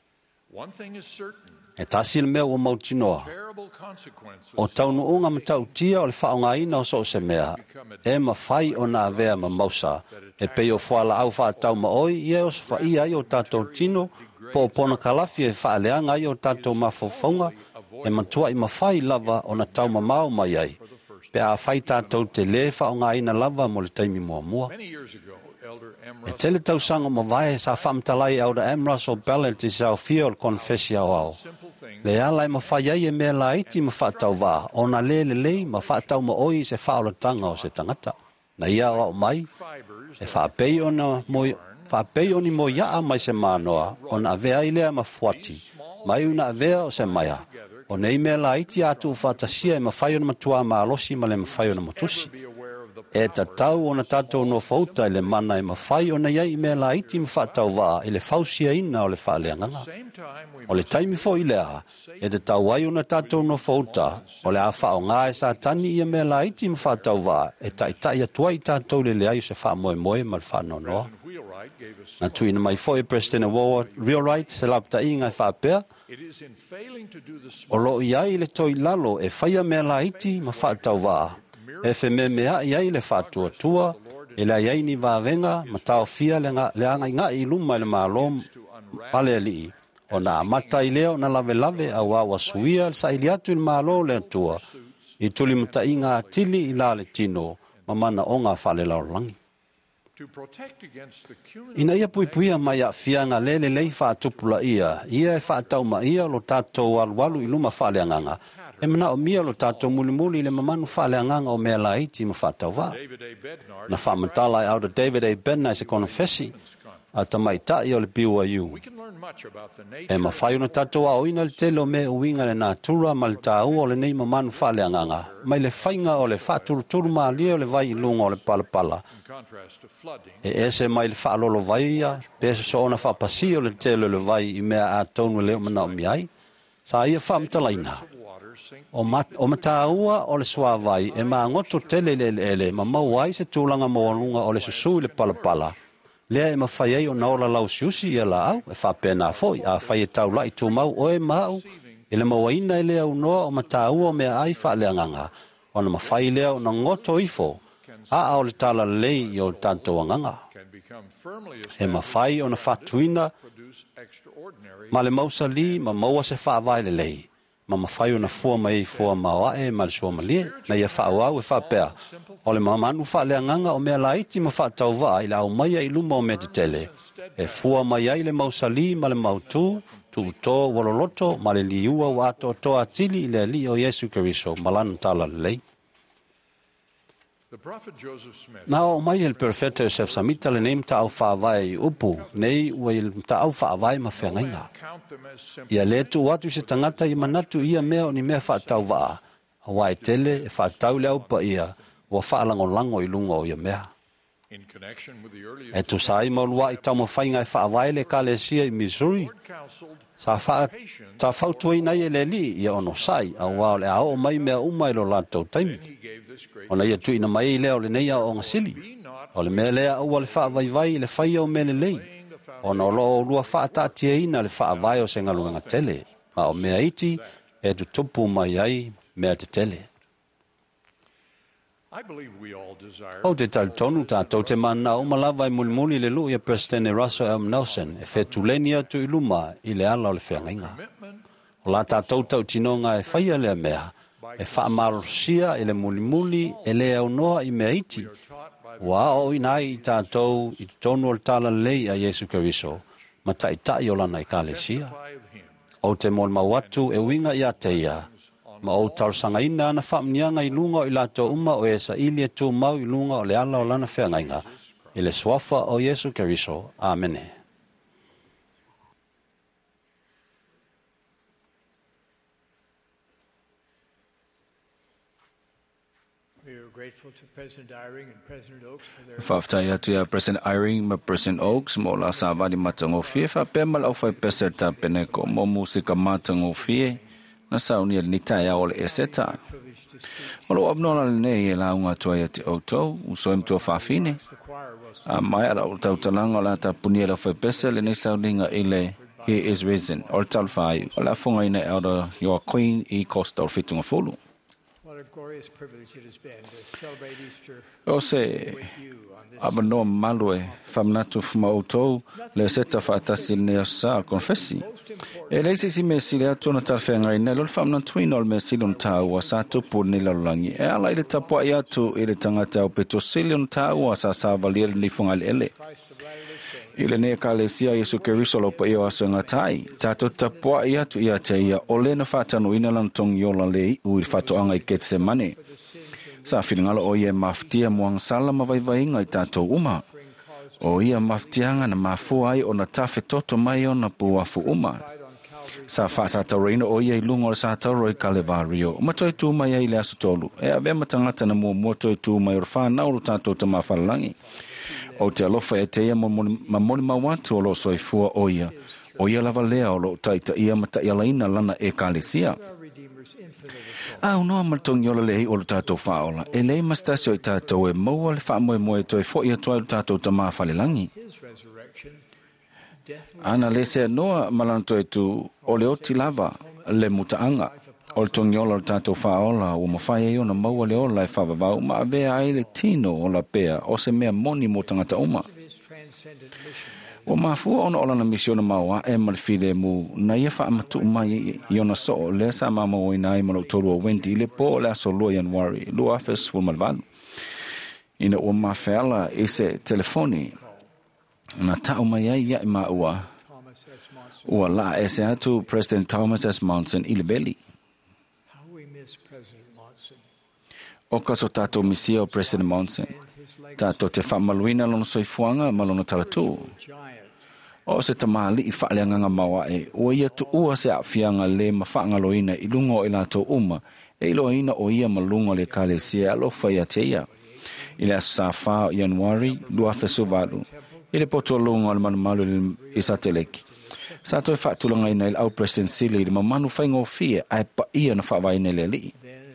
E tasi le mea o mautinoa. O taunu unga ma tau tia o le whaonga ina o so se mea. E ma whai o na avea ma mausa. E pe o whala au wha tau ma oi, ia o sa wha ia i o tatou tino, po pona kalafi e wha leanga i o tatou ma fawhaunga, e matua i ma whai lava o na tau ma mau mai ai. Pe a whai tatou te le whaonga ina lava mo le taimi mua mua. E tele tau sango ma vai sa whamtalai au da Amras o Bellet i sau fia o confessia o au. Le ala e ma whai ai e mea la iti ma whatau wā, o na le le le ma whatau ma oi se whaola tanga o se tangata. Na ia o mai, e whapei o na moi, whapei o ni mo ia mai se manoa, o na avea i lea ma fuati, mai una avea o se maia. O nei mea la iti atu whatasia e ma whai o na matua ma alosi ma le ma whai o na matusi. E ta tau o na tatou no fauta i le mana e ma whai o na iai mea la iti ma whatau wā, i le whausia ina o le whaaleanganga. O le taimi fo i lea, e te tau ai o na tatou no fauta, o le a whao ngā e sa tani i a mea la iti ma whatau wā, e tai tai atua i tatou le lea i se wha moe moe ma le whano noa. Na tui na mai fo e President Award, Real Right, se lapta i ngai whapea, o lo i ai le toi lalo e whaia mea la iti ma whatau wā. E fe me mea i ai le whatua tua, e la iai ni vāvenga, ma tau fia le anga i ngā i luma le mālom pale ali. O na amata i leo na lave lave a wawa suia sa ili atu il mālo le tua, i tuli mta i ngā tili i la le tino, ma mana o ngā whale laurangi. Ina ia pui puia mai a fianga lele lei whaatupula ia, ia e whaatau ma ia lo tātou alwalu i luma whaaleanganga, e mana o mia lo tātou muli muli le mamanu whaaleanganga o mea la iti ma whaatau wā. Na whaamantala e au da David A. Benna se konfesi, a tamai tai o le B Y U. E ma whai ona tātou a oina le telo me uinga le nātura ma le tāu o le nei mamanu whaaleanganga, mai le whainga o le whaaturuturu ma lia o le vai ilunga o le palapala. E ese mai le whaalolo vai ia, pese so ona whapasi o le telo le vai i mea a tonu leo mana o miai, sa ia whaamtalaina. O, mat, o mataua o le sua vai e ma ngoto tele le ele ma mauai se tūlanga moanunga o le susu le palapala. Lea e ma whai ei o naola lau siusi i la au, e whapena foi, a whai e tau lai tū mau o e mau, e le mawaina e lea unoa o mataua o mea ai whaaleanganga, o na ma whai lea o na ngoto ifo, a au le tala lei i o tanto anganga. E ma whai o na whatuina, ma le mausali, ma maua se whaavai le lei. Ma ma whai o na fua mai fua maoae ma le sua malie, na ia whaauau e whapea. O le mamanu whaaleanganga o mea laiti ma whaatau wā i la au maia i luma o mea te tele. E fua mai ai le mausali ma le mautu, tu tō waloloto ma le liua wa ato toa tili i le li o Yesu Keriso, malanu tala le lei. Na o mai el perfeta Joseph Samita le neim ta au whaavai upu, nei ua il ta au whaavai ma whengainga. Ia le tu watu se tangata i manatu ia mea o ni mea whaatau waa, a wai tele e whaatau le aupa ia, ua whaalango lango i lunga o ia mea. E tu sai maulua i tau mawhainga e whaavai le kalesia i Missouri, sa wha, ta whautua i nei e le li ia ono sai, a wao le ao mai mea umai lo lantou taimi. O na ia tuina mai i leo le neia o ngasili. O le mea lea ua le wha vai vai le whaia o mele lei. O na lo o lua wha atatia ina le wha vai o se ngalunga tele. Ma o mea iti e tu tupu mai ai mea te tele. O te tali tonu tātou te mana o malawa i mulimuli le lu ia President Russell M. Nelson e whetuleni atu i luma i le ala o le whiangainga. O la tātou tau tinonga e whaia lea mea. E whaamarosia e le mulimuli e le au noa i mea iti. Wa o inai i tātou i tonu o tala lei a Yesu Keriso, ma tai tai o lana i kālesia. O te mol mawatu e winga i ateia, ma o tausanga ina ana whamnianga i lunga i lato uma o e sa ili e tū mau i lunga o le ala o lana whiangainga, i le swafa o Yesu Keriso. Amene. Whaftai atu ia President Eyring ma President Oaks mo la sa vali matango fie fa pe mal au fai pesa ta pene ko mo musika matango fie na sauni ni tai o le eseta. O lo abnona le nei e la unga toa e te autou, usoim tua whawhine. A mai ara o tau talanga o la ta punia la whaipese le nei sauninga i le He is risen, o le tal whai, o la funga ina e aura your Queen i Costa o fitunga fulu. What a glorious privilege it has been to celebrate Easter O se abanoa malue whamnatu whamautou le seta whaatasi nea sa confessi. E leise si me sile atu na talwhenga i nelo le whamnatu ino le me sile tau a sa tupu ni lalangi. E ala i le tapua i atu i le tangata o peto sile tau a sa sa valia ni funga le ele. I le nea ka le sia Yesu Keriso lo pa iyo aso ngatai. Tato tapua i atu i ate ia o le na whatanu ina lantong yola le ui whatoanga i ketse mane. Sa whingalo o ia maftia muang sala mawaiwainga i tātou uma. O ia maftianga na mafua ai o na tafe toto mai o na puafu uma. Sa whaasa taurina o ia i lungo le sa tauro i Kalevario. O matoi tū mai ai le asu tolu. E a vema tangata na mua mua toi tū mai o whanau lo tātou ta mawhalangi. O te alofa e te ia mamoni mawatu o lo soifua o ia. O ia lava lea o lo taita ia mata ia laina lana e kalesia. Au noa matongi ola lehi o le tātou whaola. E lei mastasio i tātou e maua le wha moe moe toi fo ia toa le tātou ta maa whalelangi. Ana le se noa malanto e tu o le oti lava le mutaanga. O le tongi ola le tātou whaola o mawhai e ona maua le ola e whavavau ma avea ai le tino o la pea o se mea moni mo tangata uma. O mafua ona ola na misiona maua e malfile mu na ia wha amatu mai i ona so le sa mama o ina i malo toru o Wendy le po le aso lua Januari lua afes fu malvanu. Ina o mawhela i se telefoni na tau mai ai ia i maua ua la e se atu President Thomas S. Monson i le beli. O kaso tato misia o President Monson tato te wha maluina lono soifuanga malona talatu. O se tamali i whaaleanganga maua e, o ia tu ua se awhianga le mawhaanga loina i lungo i lato uma, e loina o ia malunga le kale sia alo whai a te ia. I le asa whao Januari, lua fesuvalu, i le poto lunga le manu malu i sateleki. Sa toi whaatulanga ina il au President Sili le mamanu whaingo fie, ai pa ia na whawaine le li.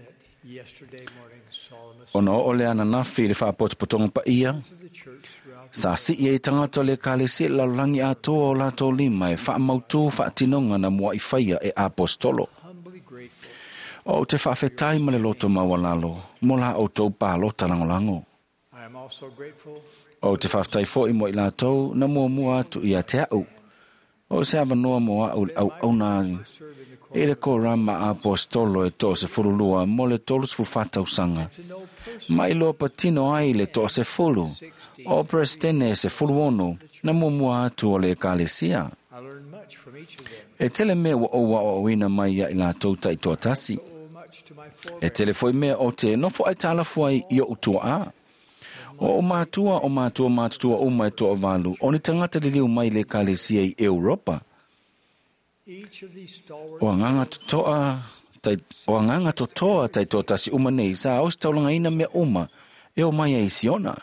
Ono o le ana nafi le whaapotopotonga pa ia, sa si ia i tangata le kale si la langi a toa o la to lima e wha mautu wha tinonga na mua i whaia e apostolo. O te wha whetai ma le loto mawalalo, mo la o tau pālo talangolango. O te wha whetai fo i mo i la tau na mua mua atu i a te au. O se ava noa mo au au au nāni. E le korama apostolo e to se furulua mo le tolus fu fatau sanga. Mai lo patino ai le to se fulu. O prestene se fuluono na mumua atu o le kalesia. E tele me wa o wa o ina mai ya ila touta i toa tasi. E tele foi me o te no fo ai tala foi i o utua a. O o matua o matua matua o mai toa valu. O ni tangata li liu mai le kalesia i Europa. O anganga totoa tai o anganga totoa tai totasi uma nei sa o staulanga ina me uma e o mai ai siona.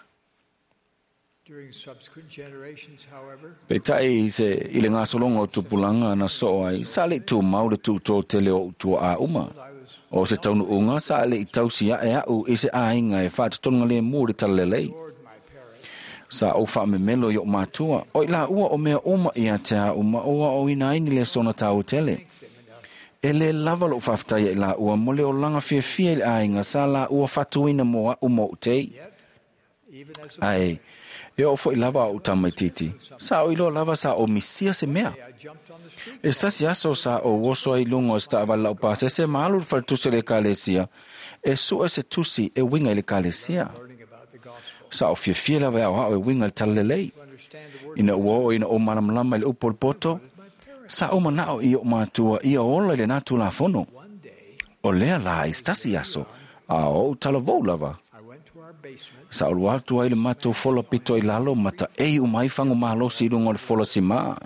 Pe tai se ile ngā solonga o tupulanga na so ai sa le tu mau le tu to tele o tu a uma. O se taunu unga sa le i tausia e au i se ainga e whātu tonga le mūre talelei. Sa o wha me melo i o mātua, o i la ua o mea oma i a te a uma oa o ina aini le sona tau tele. E le lava lo whaftai i la ua mo le o langa fia fia i ainga sa la ua whatuina moa uma o tei. Ai, e o fo i lava o tamaititi, sa o ilo lava sa o misia se mea. E sasi aso sa o woso ai lungo o sta avala o pase se maalu whaltuse le kalesia, e su e se tusi e winga i le kalesia. Sa o fia fia lawa au hao e winga le talelei. Ina ua o ina o manamlama i le upol poto. Sa o manao i o mātua i o ola le natu la fono. O lea la i stasi aso. A o talavou lava. Sa o luatu ai le mato fola pito i lalo mata ei umai fango mahalo si rungo le fola si maa.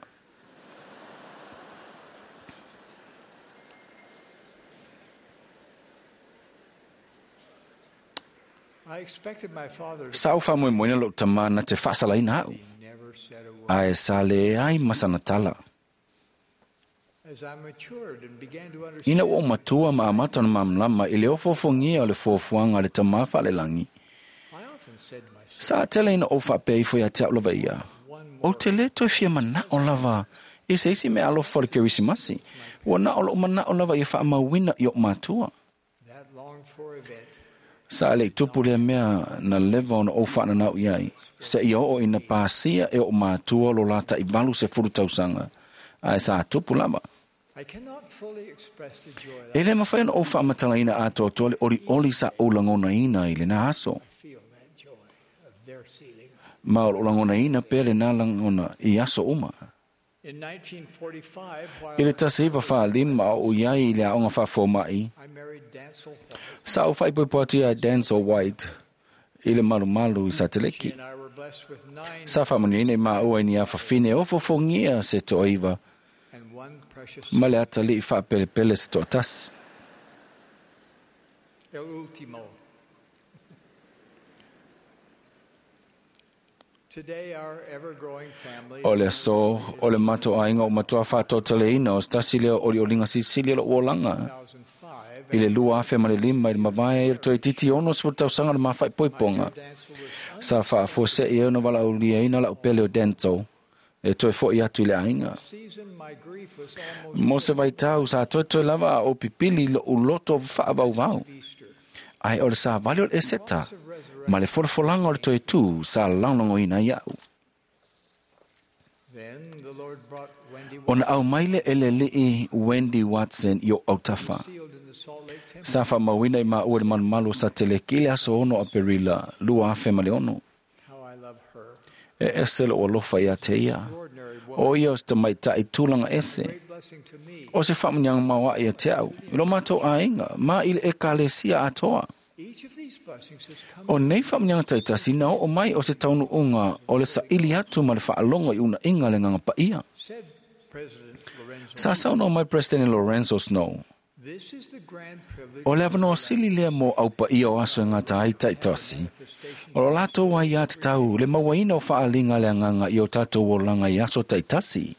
Sa o wha moe moina lo tamana te whasala ina au. Ai sa le ai masana tala. Ina o matua ma amata na mamlama i le ofofongia o le fofuanga le tamafa le langi. Sa tele ina ofa pei foi a te lava ia. O te le to fia mana o lava. E se isi me alo for kerisimasi. Wa na o mana o lava ia fa mawina i o matua. Sa le tupu le mea na leva ona ofa na nau iai. Se i o ina pasia e o matua lo lata i balu se furu tausanga. Ai sa tupu lava. E le mawhai na ofa amatala ina ato tole ori oli sa ulangona ina i le na aso. Ma o langona ina pele na langona i aso uma. I le tasiva wha lima o iai i le aonga wha fomai. Sa o whai pui poati a Denzel White i le malu malu i sa teleki. Sa whamanine ma ua ni a whawhine o fofongia se to iwa. Ma le atali i wha pele pele se to tas. El último. O le so, o le mato ainga o matua whato tale ina o stasi leo o li o linga Sicilia lo uolanga. I le lua afe ma le lima i le mawai i toi titi ono sfu tau sanga le mawhai poiponga. Sa wha fo se i euna wala o lia ina la o pele o dento. E toi fo i atu i le ainga. Mo se vai tau sa toi toi lava o pipili lo uloto wha vau vau. Ai o le sa vali o le eseta. Ma le forfolanga o le toi tu sa launango ina iau. Ona au maile ele lii Wendy Watson i o autafa. Sa wha mawina i maa ua le manu malu sa tele kile aso ono a perila lua afe male ono. E eselo o lofa ia te ia. O ia o sta mai tai tūlanga ese. O se whamanyang mawa ia te au. Ilo mato a inga, ma ile e kalesia atoa. O nei whamanyang taitasi nao o mai o se taunu unga o le sa ili atu ma le whaalonga i una inga le nganga pa ia. Sa sauno mai President Lorenzo Snow. O le avano sili lea mo au pa ia o aso ngā tai taitasi. O lo lato wa ia te tau le mawaina o whaalinga le nganga i o tato o langa i aso taitasi.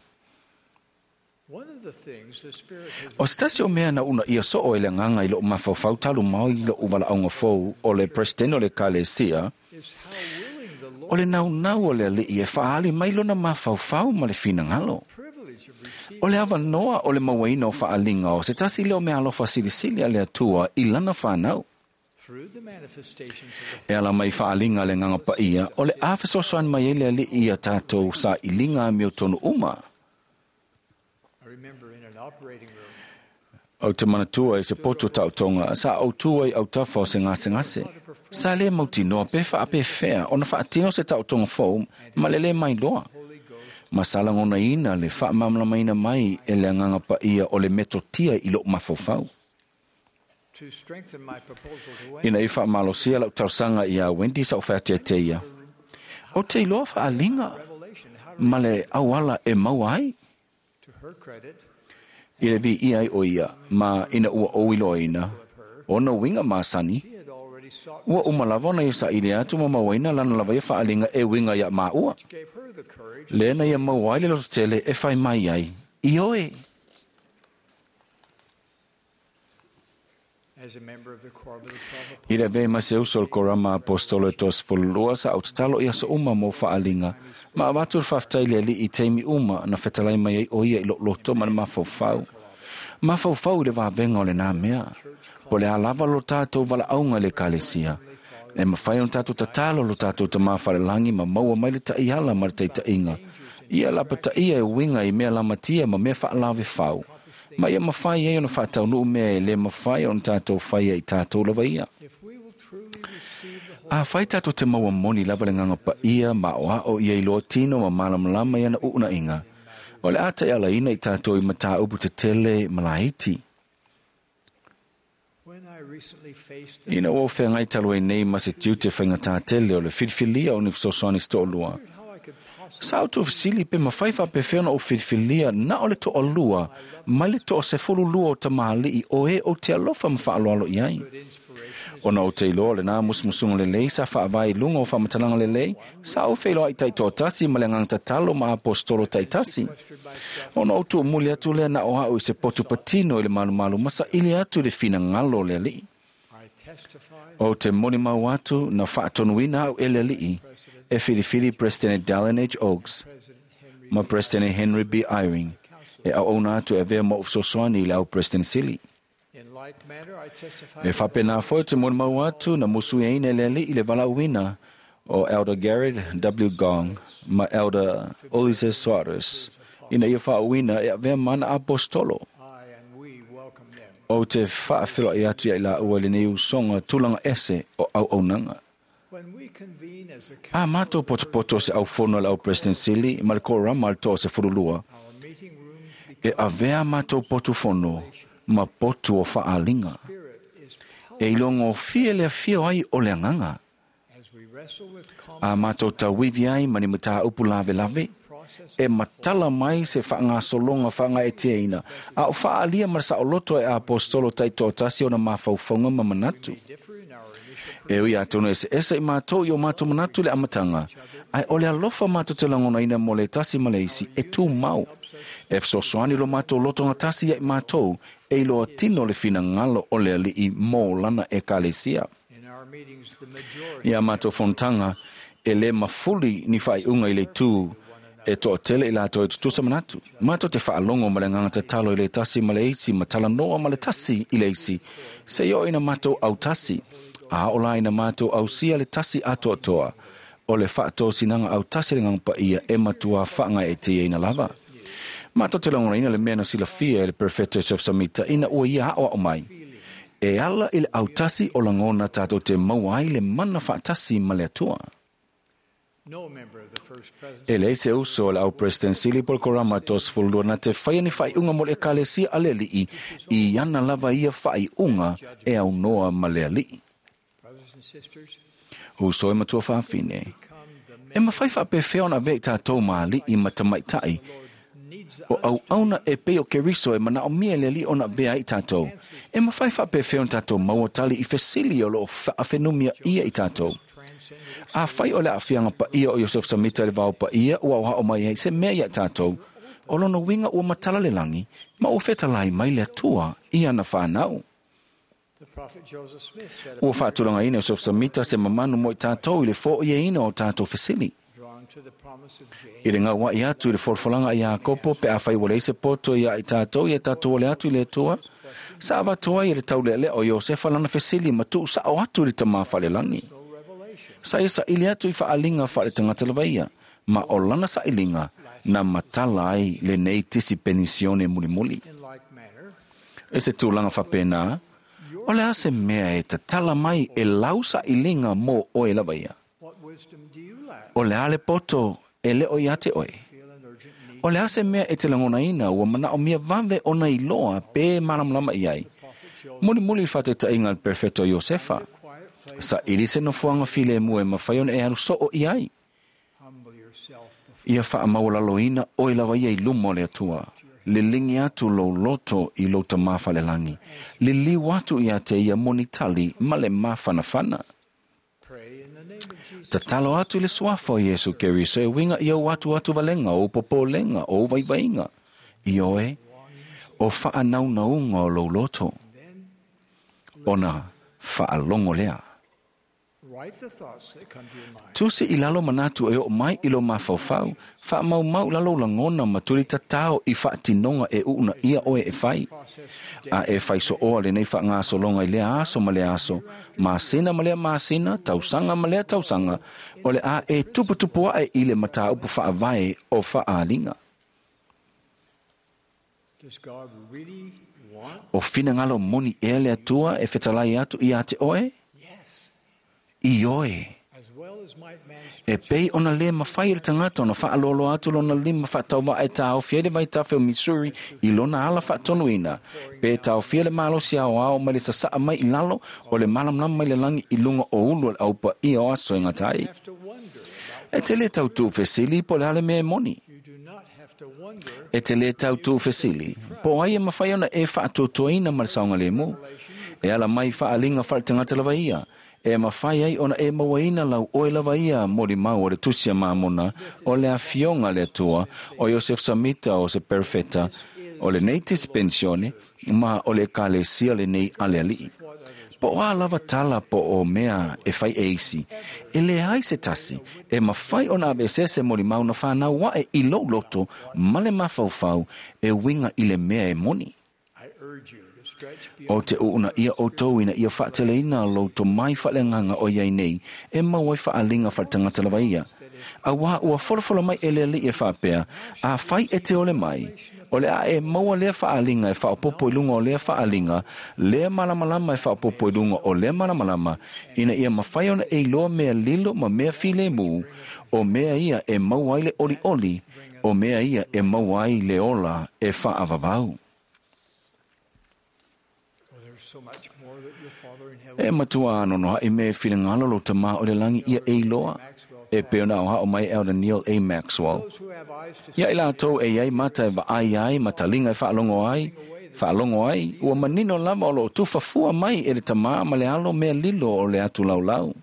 O stasi o mea na una ia so o ele nganga i lo mawhawhau talu mau i lo uwala aunga fau o le President o le Kalesia. O le nau nau o le li i e whaali mailo na mawhawhau ma le finangalo. O le awa noa o le mawaina o whaalinga o se tasi leo mea alofa silisili a le atua i lana whanau. E ala mai whaalinga le nganga pa ia o le awhesosoan mai ele li i a tātou sa ilinga meo tonu uma. O te manatua i se poto tautonga sa au tua i au tafa o se ngase ngase. Sa le mauti noa pe wha ape whea o na wha atino se tautonga fau ma le le mai loa. Masala ngona ina le wha mamla maina mai e le nganga pa ia o le metotia i lo mafofau. Ina i wha malosia lau tausanga i a Wendy sa o whatea te ia. O te iloa wha alinga ma le awala e mauai. I le vi ia i o ia ma ina ua oilo ina. Ona winga masani. Ua umalavona i sa ili atu ma mawaina lana lava i wha alinga e winga ia ma ua. Lena ia mawai le loto tele e whai mai ai. I oe. I le vei maseu sol korama apostolo e tos fulua sa autatalo ia sa uma mo whaalinga. Ma avatur whaftai le li i teimi uma na whetalai mai ai o ia i lo loto ma na mawhawhau. Mawhawhau le wavenga o le nā mea. Po le alava lo tātou wala aunga le kalesia. E mawhai on tātou tatalo lo tātou ta mawhare langi ma maua mai le ta iala ma le ta inga. Ia lapa ta ia e winga i mea lamatia ma mea whaalawe whau. Ma ia mawhai e ona whaatau nuu mea e le mawhai on tātou whai i tātou lava ia. A whai tātou te maua moni lava le nganga pa ia ma o a o ia i loa tino ma malam lama ia na uuna inga. O le ata ia la ina i tātou i mata upu te tele malaiti. Ina o whea ngai talo e nei ma se tiu te whainga tā tele o le whirwhilia o ni fsosoni sto lua. Sa au tu fisili pe mawhaifa pe whiona o whiwhilia na o le to alua, mai le to o se fulu lua o tamahali o e o te alofa mawhaaloalo i ai. Ona o te ilo le nā musmusunga le lei sa whaavai lunga o whamatalanga le lei, sa o whailo ai tai tō tasi ma le ngang tatalo ma apostolo tai tasi. Ona o tu umuli atu lea na o hau i se potu patino i le malu malu masa ili atu le fina ngalo le li. O te moni mau atu na whaatonuina au ele li, e whiriwhiri President Dallin H. Oaks, ma President Henry B. Eyring, e au ona atu e vea mo ufsoswani le au President Silly. E whapena foi te moni mau atu na musu e ine le li i le vala uina o Elder Garrett W. Gong ma Elder Ulysses Suarez. Ina ia wha uina e vea mana apostolo. O te whaafiro i atu i la ua le neu songa tulanga ese o au aunanga. A mato poto poto se au fono le au President Silly ma le kora ma le to se furulua. E a vea mato poto fono ma potu o whaalinga. E ilongo fie le fio ai o le anganga. A mato ta wivi ai mani mata upu lave lave. E matala mai se whaanga solonga whaanga e te ina. A o whaalia marasa o loto e a apostolo tai tō tasi o na mawhauwhaunga ma manatu. E ui atono ese esa i mātou i o mātou manatu le amatanga. Ai o le alofa mātou te langona ina mo le tasi maleisi e tū mau. E fsosoani lo mātou loto nga tasi i mātou e ilo atino le fina ngalo o le ali i mō lana e kalesia. Ia mātou fontanga e le mafuli ni whai unga i le tū e to tele i lato e tutusa manatu. Mātou te whaalongo ma le ngangata talo i le tasi ma le eisi ma tala noa ma le tasi i le eisi. Se yo ina mātou au tasi. A ola ina mātou au sia le tasi ato atoa. O le whaato sinanga au tasi le ngangpa ia e matua whaanga e te ina lava. Mātou te langona ina le mena sila fia e le Perfetto Joseph Samita ina ua ia awa o mai. E ala i le au tasi o langona tātou te mauai le mana whaatasi ma le atua. E le se uso le au President Silly Paul Korama tos fulua na te whaia ni whai unga mo le kalesia ale li i ana lava ia whai unga e au noa ma le li. Uso e matua whawhine. E mawhai whape whiona vei tātou maali i matamaitai. O au auna e peo ke riso e mana o mia le li ona vea i tātou. E mawhai whape whiona tātou maua tali i fesili o lo whaafenumia ia i tātou. A whai o le awhianga pa ia o Joseph Samita le vau pa ia ua oha o mai hei se mea ia tātou. O lono winga ua matala le langi, ma o whetalai mai le atua i ana whanau. Ua whāturanga ina Joseph Samita se mamanu mo i tātou i le fo ia ina o tātou fesili. I le ngā wai atu i le forfolanga i a kopo pe a whai wale se poto i a i tātou i a tātou wale atu i le tua. Sa awa toa i le tau le le o Josefa lana fesili ma tu sa o atu i te mawha le langi. Sa isa ili atu i whaalinga wha le tangata lewaia, ma o lana sa ilinga na matala ai le nei tisi penisione muli muli. E se tūlanga whapena, o le ase mea e te tala mai e lausa ilinga mo o e lewaia. O le ale poto e le o iate oe. O le ase mea e te langona ina ua mana o mia vave o na iloa pe maramlama iai. Muli muli whate ta inga Perfetto Josefa. Sa ili se no fuanga file mue mawhaion e aru so o iai. Ia wha maulalo ina o i lawa iai lumo le atua. Le lingi atu lo loto i lo ta mawha le langi. Le li watu ia te ia monitali ma le mawha na whana. Ta talo atu le suafo Yesu keri se winga ia watu atu valenga o popo lenga o vaivainga. Ioe o wha nau naunga o lo loto. Ona wha longo lea. Tusi i lalo manatu e o mai ilo mawhauwhau, wha mau mau lalo langona maturi tatao i wha tinonga e una ia oe e whai. A e whai so oa le nei wha ngā solonga i lea aso ma lea aso, ma sina ma lea ma sina, tausanga ma lea tausanga, o le a e tupu tupua e i le mata upu wha avae o wha alinga. O fina ngalo moni e le atua e whetalai atu i ate oe? I oe. E pei ona le mawhai le tangata ona wha alolo atu lona lima wha tauwa e tau fiele vai tawheo Missouri i lona ala wha tonu ina. Pe tau fiele malo si au au mai le sasaa mai i lalo o le malam lam mai le langi i lunga o ulu al aupa i o aso inga tai. E te le tau tu fesili po le ale me moni. E te le tau tu fesili. Po ai e mawhai ona e wha atotoina ma le saunga le mu. E ala mai wha alinga wha tangata lava ia. E mawhai ai ona e mawaina lau oe lava ia mori mau o le tusia mamona o le afionga le atua o Joseph Samita o se perfeta o le neitis pensione ma o le kalesia le nei ale ali. Po a lava tala po o mea e fai eisi. E le ai se tasi, e ma fai ona avesese mori mau na whanau wa e ilo loto, ma le mawhauwhau, e winga i le mea e moni. O te uuna ia o tauina ia whaateleina loto mai whalenganga o iai nei, e mawai whaalinga whatangata lawa ia. A wā ua wholofola mai e le li e whapea, a fai e te ole mai, o le a e maua lea whaalinga e whaopopo i lunga o lea whaalinga, lea malamalama e whaopopo i lunga o lea malamalama, ina ia mawhai ona e loa mea lilo ma mea file mu, o mea ia e maua le oli oli, o mea ia e maua le ola e whaavavau. E matua ano noha i me while ngalo lo tama o le langi ia e loa. E peona o hao mai Elder Neil A. Maxwell. Ia ila tau e iai mata e wa ai ai, matalinga e whaalongo ai, whaalongo ai, ua manino lava o lo tufafua mai e le tama ma le alo mea lilo o le atu lau lau.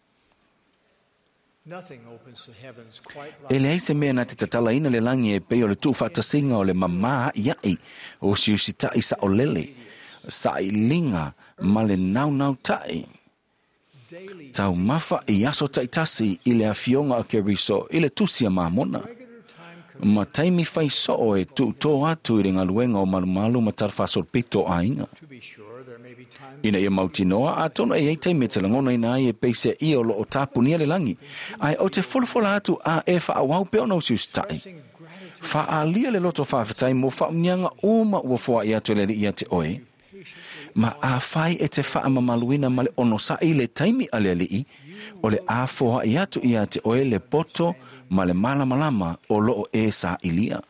E le aise mea na te tatala ina le langi e peo le tufatasinga o le mama iai, o siusita i sa o lele, sa i linga, ma le nau nau tai. Tau mafa i aso taitasi i le afionga a keriso i le tusia mamona. Ma taimi fai so o e tu tō atu i ringa luenga o malumalu ma tarfasor pito a inga. Ina ia mautinoa a tono e ei taimi te langona ina ai e peise i o lo o tapu nia le langi. Ai o te folofola atu a e wha awau peo no siustai. Wha a lia le loto whawhatai mo wha unianga uma ua fua i atu le li i te oe. Ma a fai e te wha mamaluina ma le ono sa i le taimi a le alii, o le a foa i atu i a te oe le poto ma le malamalama o loo e sa ilia.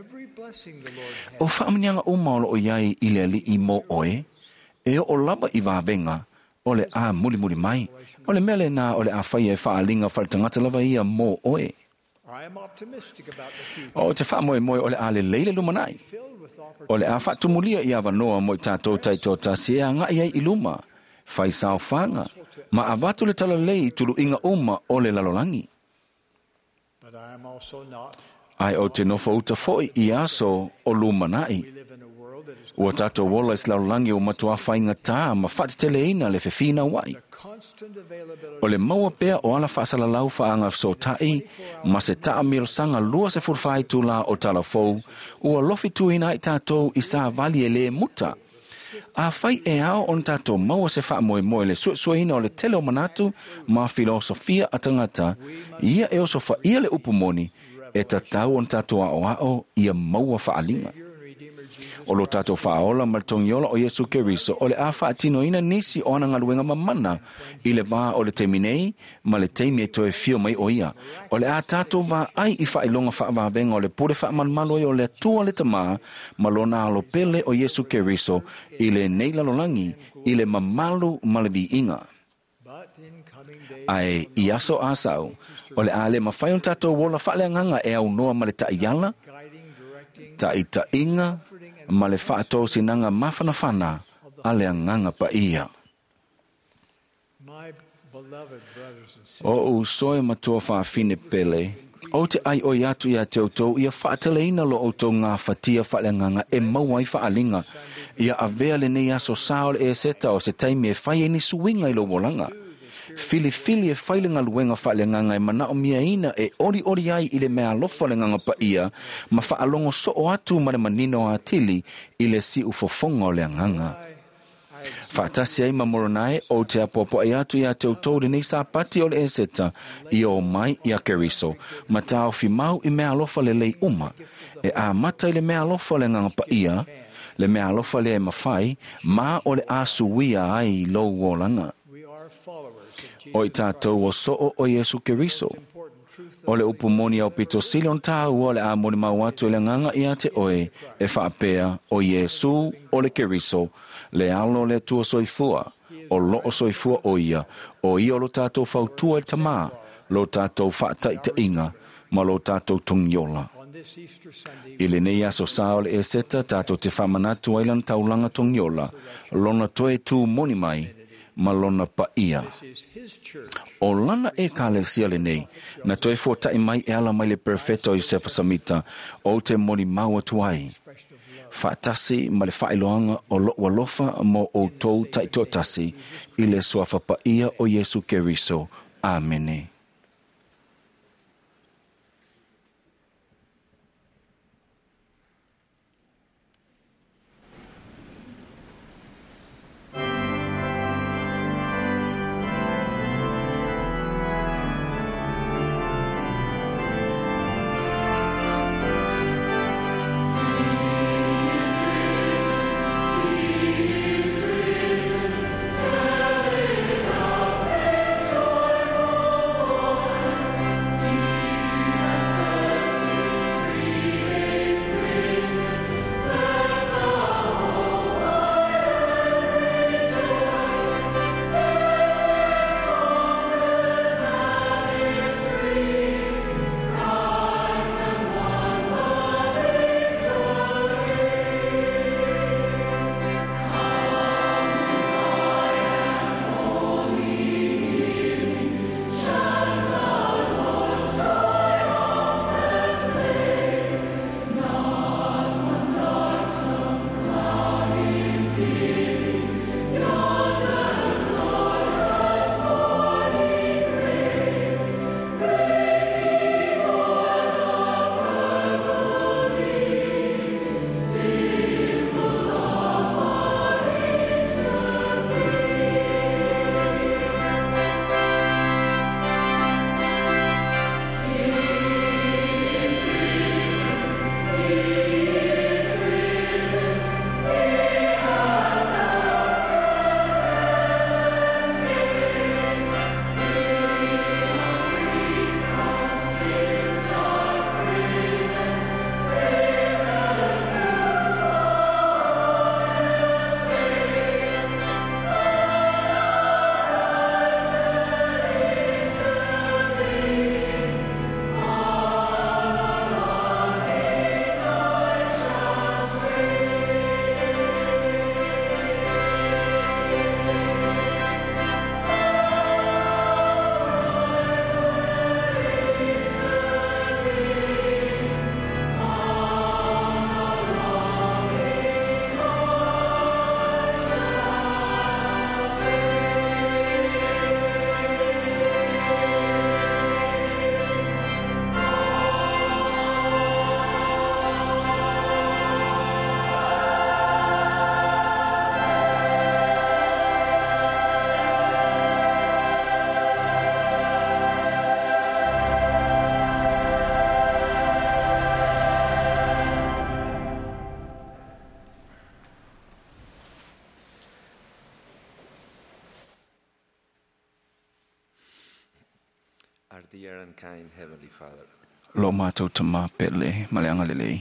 O wha amnianga uma o loo iai i le alii mo oe, e o laba i vavenga o le a muli muli mai, o le mele na o le a fai e wha alinga whaitangata lava ia mo oe. O te wha moe moe o le a le leile lumanai. O le a whaatumulia i awa noa mo i tātou taito ta sea nga iai i luma, whai sao whanga, ma a watu le tala lei tulu inga uma o le lalolangi. Ai o te nofo uta foi i aso o luma nai. Ua tātou wola is lalolangi o matua whainga tā ma whaatele ina le fefina wai. O le maua pea o ala whaasala lau whaanga so tai, ma se taa miro sanga lua se furwhai tu la o tala fou, ua lofi tu ina i tātou i sa vali e le muta. A whai e ao on tātou maua se wha moe moe le suesueina o le tele o manatu, ma filosofia atangata, ia e oso wha ia le upumoni, e tatau on tātou a o ao ia maua whaalinga. O lo tato whaola maltongiola o Yesu Keriso o le a whaatino ina nisi o ana ngaluenga mamana i le wā o le teminei ma le teimi e toe fio mai o ia. O le a tato wā ai i whailonga whaavavenga o le pure whaamanmalo o le tua le tama ma lo na alo pele o Yesu Keriso i le neila lolangi i le mamalu ma le vi inga. Ai i aso asau o le a le mawhaion tato wola whaaleanganga e au noa ma le taiyala, taita inga, ma le whaatou sinanga mawhanawhana a le anganga pa ia. O usoe matua whaafine pele, o te ai o iatu ia te autou ia whaateleina lo autou ngā whatia whaaleanganga e mauai whaalinga, ia avea le nei aso saole e seta o se taimi e whai e ni suinga i lo wolanga. Fili fili e whailinga luenga whaelenganga e mana o mia ina e ori ori ai i le mea lofa lenganga pa ia, ma whaalongo so o atu ma le manino a tili i le si ufofonga o le anganga. Whaatasi ai mamoronae o te apopo ai atu i a te utau nei sa pati o le eseta i o mai i a Keriso, ma tau fi mau i mea lofa le lei uma, e a mata i le mea lofa lenganga pa ia, le mea lofa le e mawhai, ma o le asuia ai lo wolanga. O i tātou o soo o Yesu Keriso. O le upumoni au pito silion tāu o le amoni mau atu e le nganga i ate oe e whaapea o Yesu o le Keriso, le alo le tua soifua, o loo soifua o ia, o i o lo tātou fautua e tamā, lo tātou whaatai ta inga, ma lo tātou tongiola. I le nei aso sao le e seta tātou te whamanatu ailan taulanga tongiola, lona toe tū moni mai, ma lona pa ia. O lana e kāle sia le nei, na toi fōtai mai e ala mai le perfeto Josefa Samita, o te moni maua tuai. Whaatasi ma le whailoanga o lo walofa mo o tau taitotasi, i le suafa pa ia o Yesu Keriso. Amene. Our dear and kind Heavenly Father, Lo mātou ta mā pele, maleanga lelei.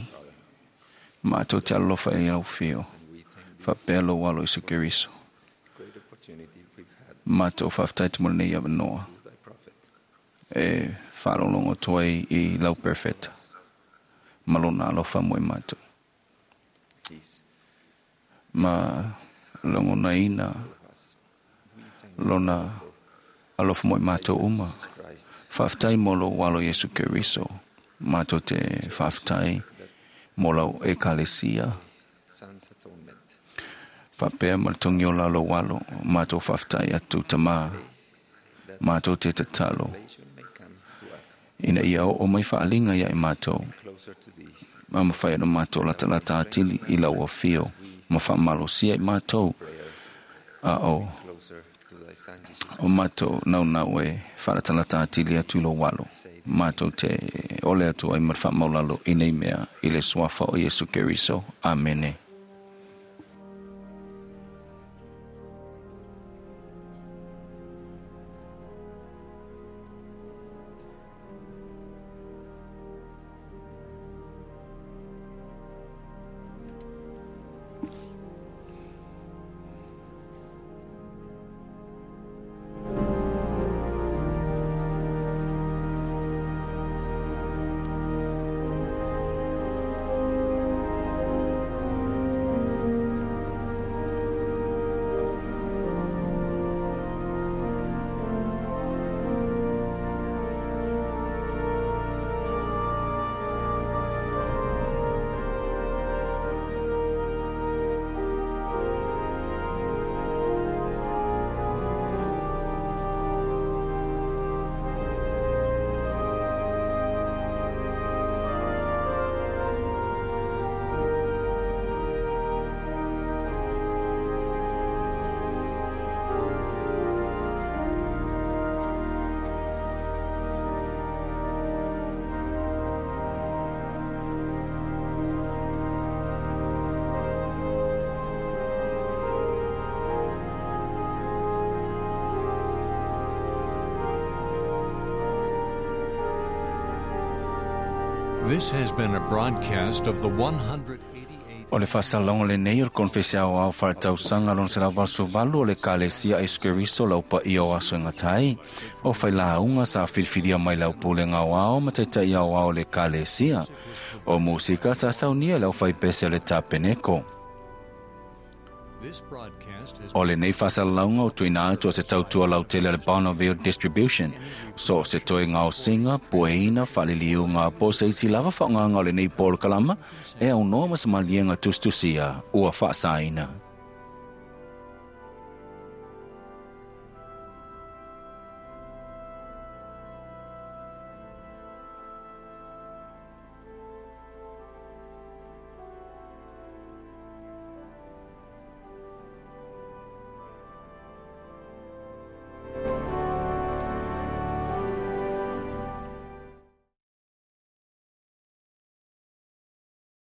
Mātou te alofa e au fio. Fa pelo walo Isu Keriso. Mātou whaftai te mone nei ava noa. E whalolongo toi i lau perfecta. Malona alofa moe mātou. Ma longo na ina. Lona alofa moe mātou uma. Whaftai molo walo Yesu Keriso. Mātou te whaftai molo e kalesia. Whapea maltongi o lalo walo. Mātou whaftai atu tamā. Mātou te tatalo. Ina ia o mai whaalinga ia e mātou. Mama whai ana mātou lata lata atili i lau a fio. Ma whamalo sia i mātou. A o. O mātou nau nau e whalata lata atili atu lo walo. Mātou te ole atu ai mar whamaulalo i nei mea i le suafa o Yesu Keriso. Amene. This has been a broadcast of the one hundred eighty-eighth. O le whasalongo le nei o le konfesia o au whaatausanga lon se la vaso valu o le kalesia Eskeriso lau pa i o aso ingatai. O whaila unga sa whiwhiria mai lau pule ngā wao ma te tai au au le kalesia. O musika sa saunia lau whaipese le tapeneko. O le nei whasalaunga o tuina atu o se tautua lau tele le Bonneville Distribution. So se toi ngā o singa, pueina, whaliliu ngā po se isi lava whaonganga o le nei polo kalama, e au noa ma sa malienga tustusia ua whaasaina.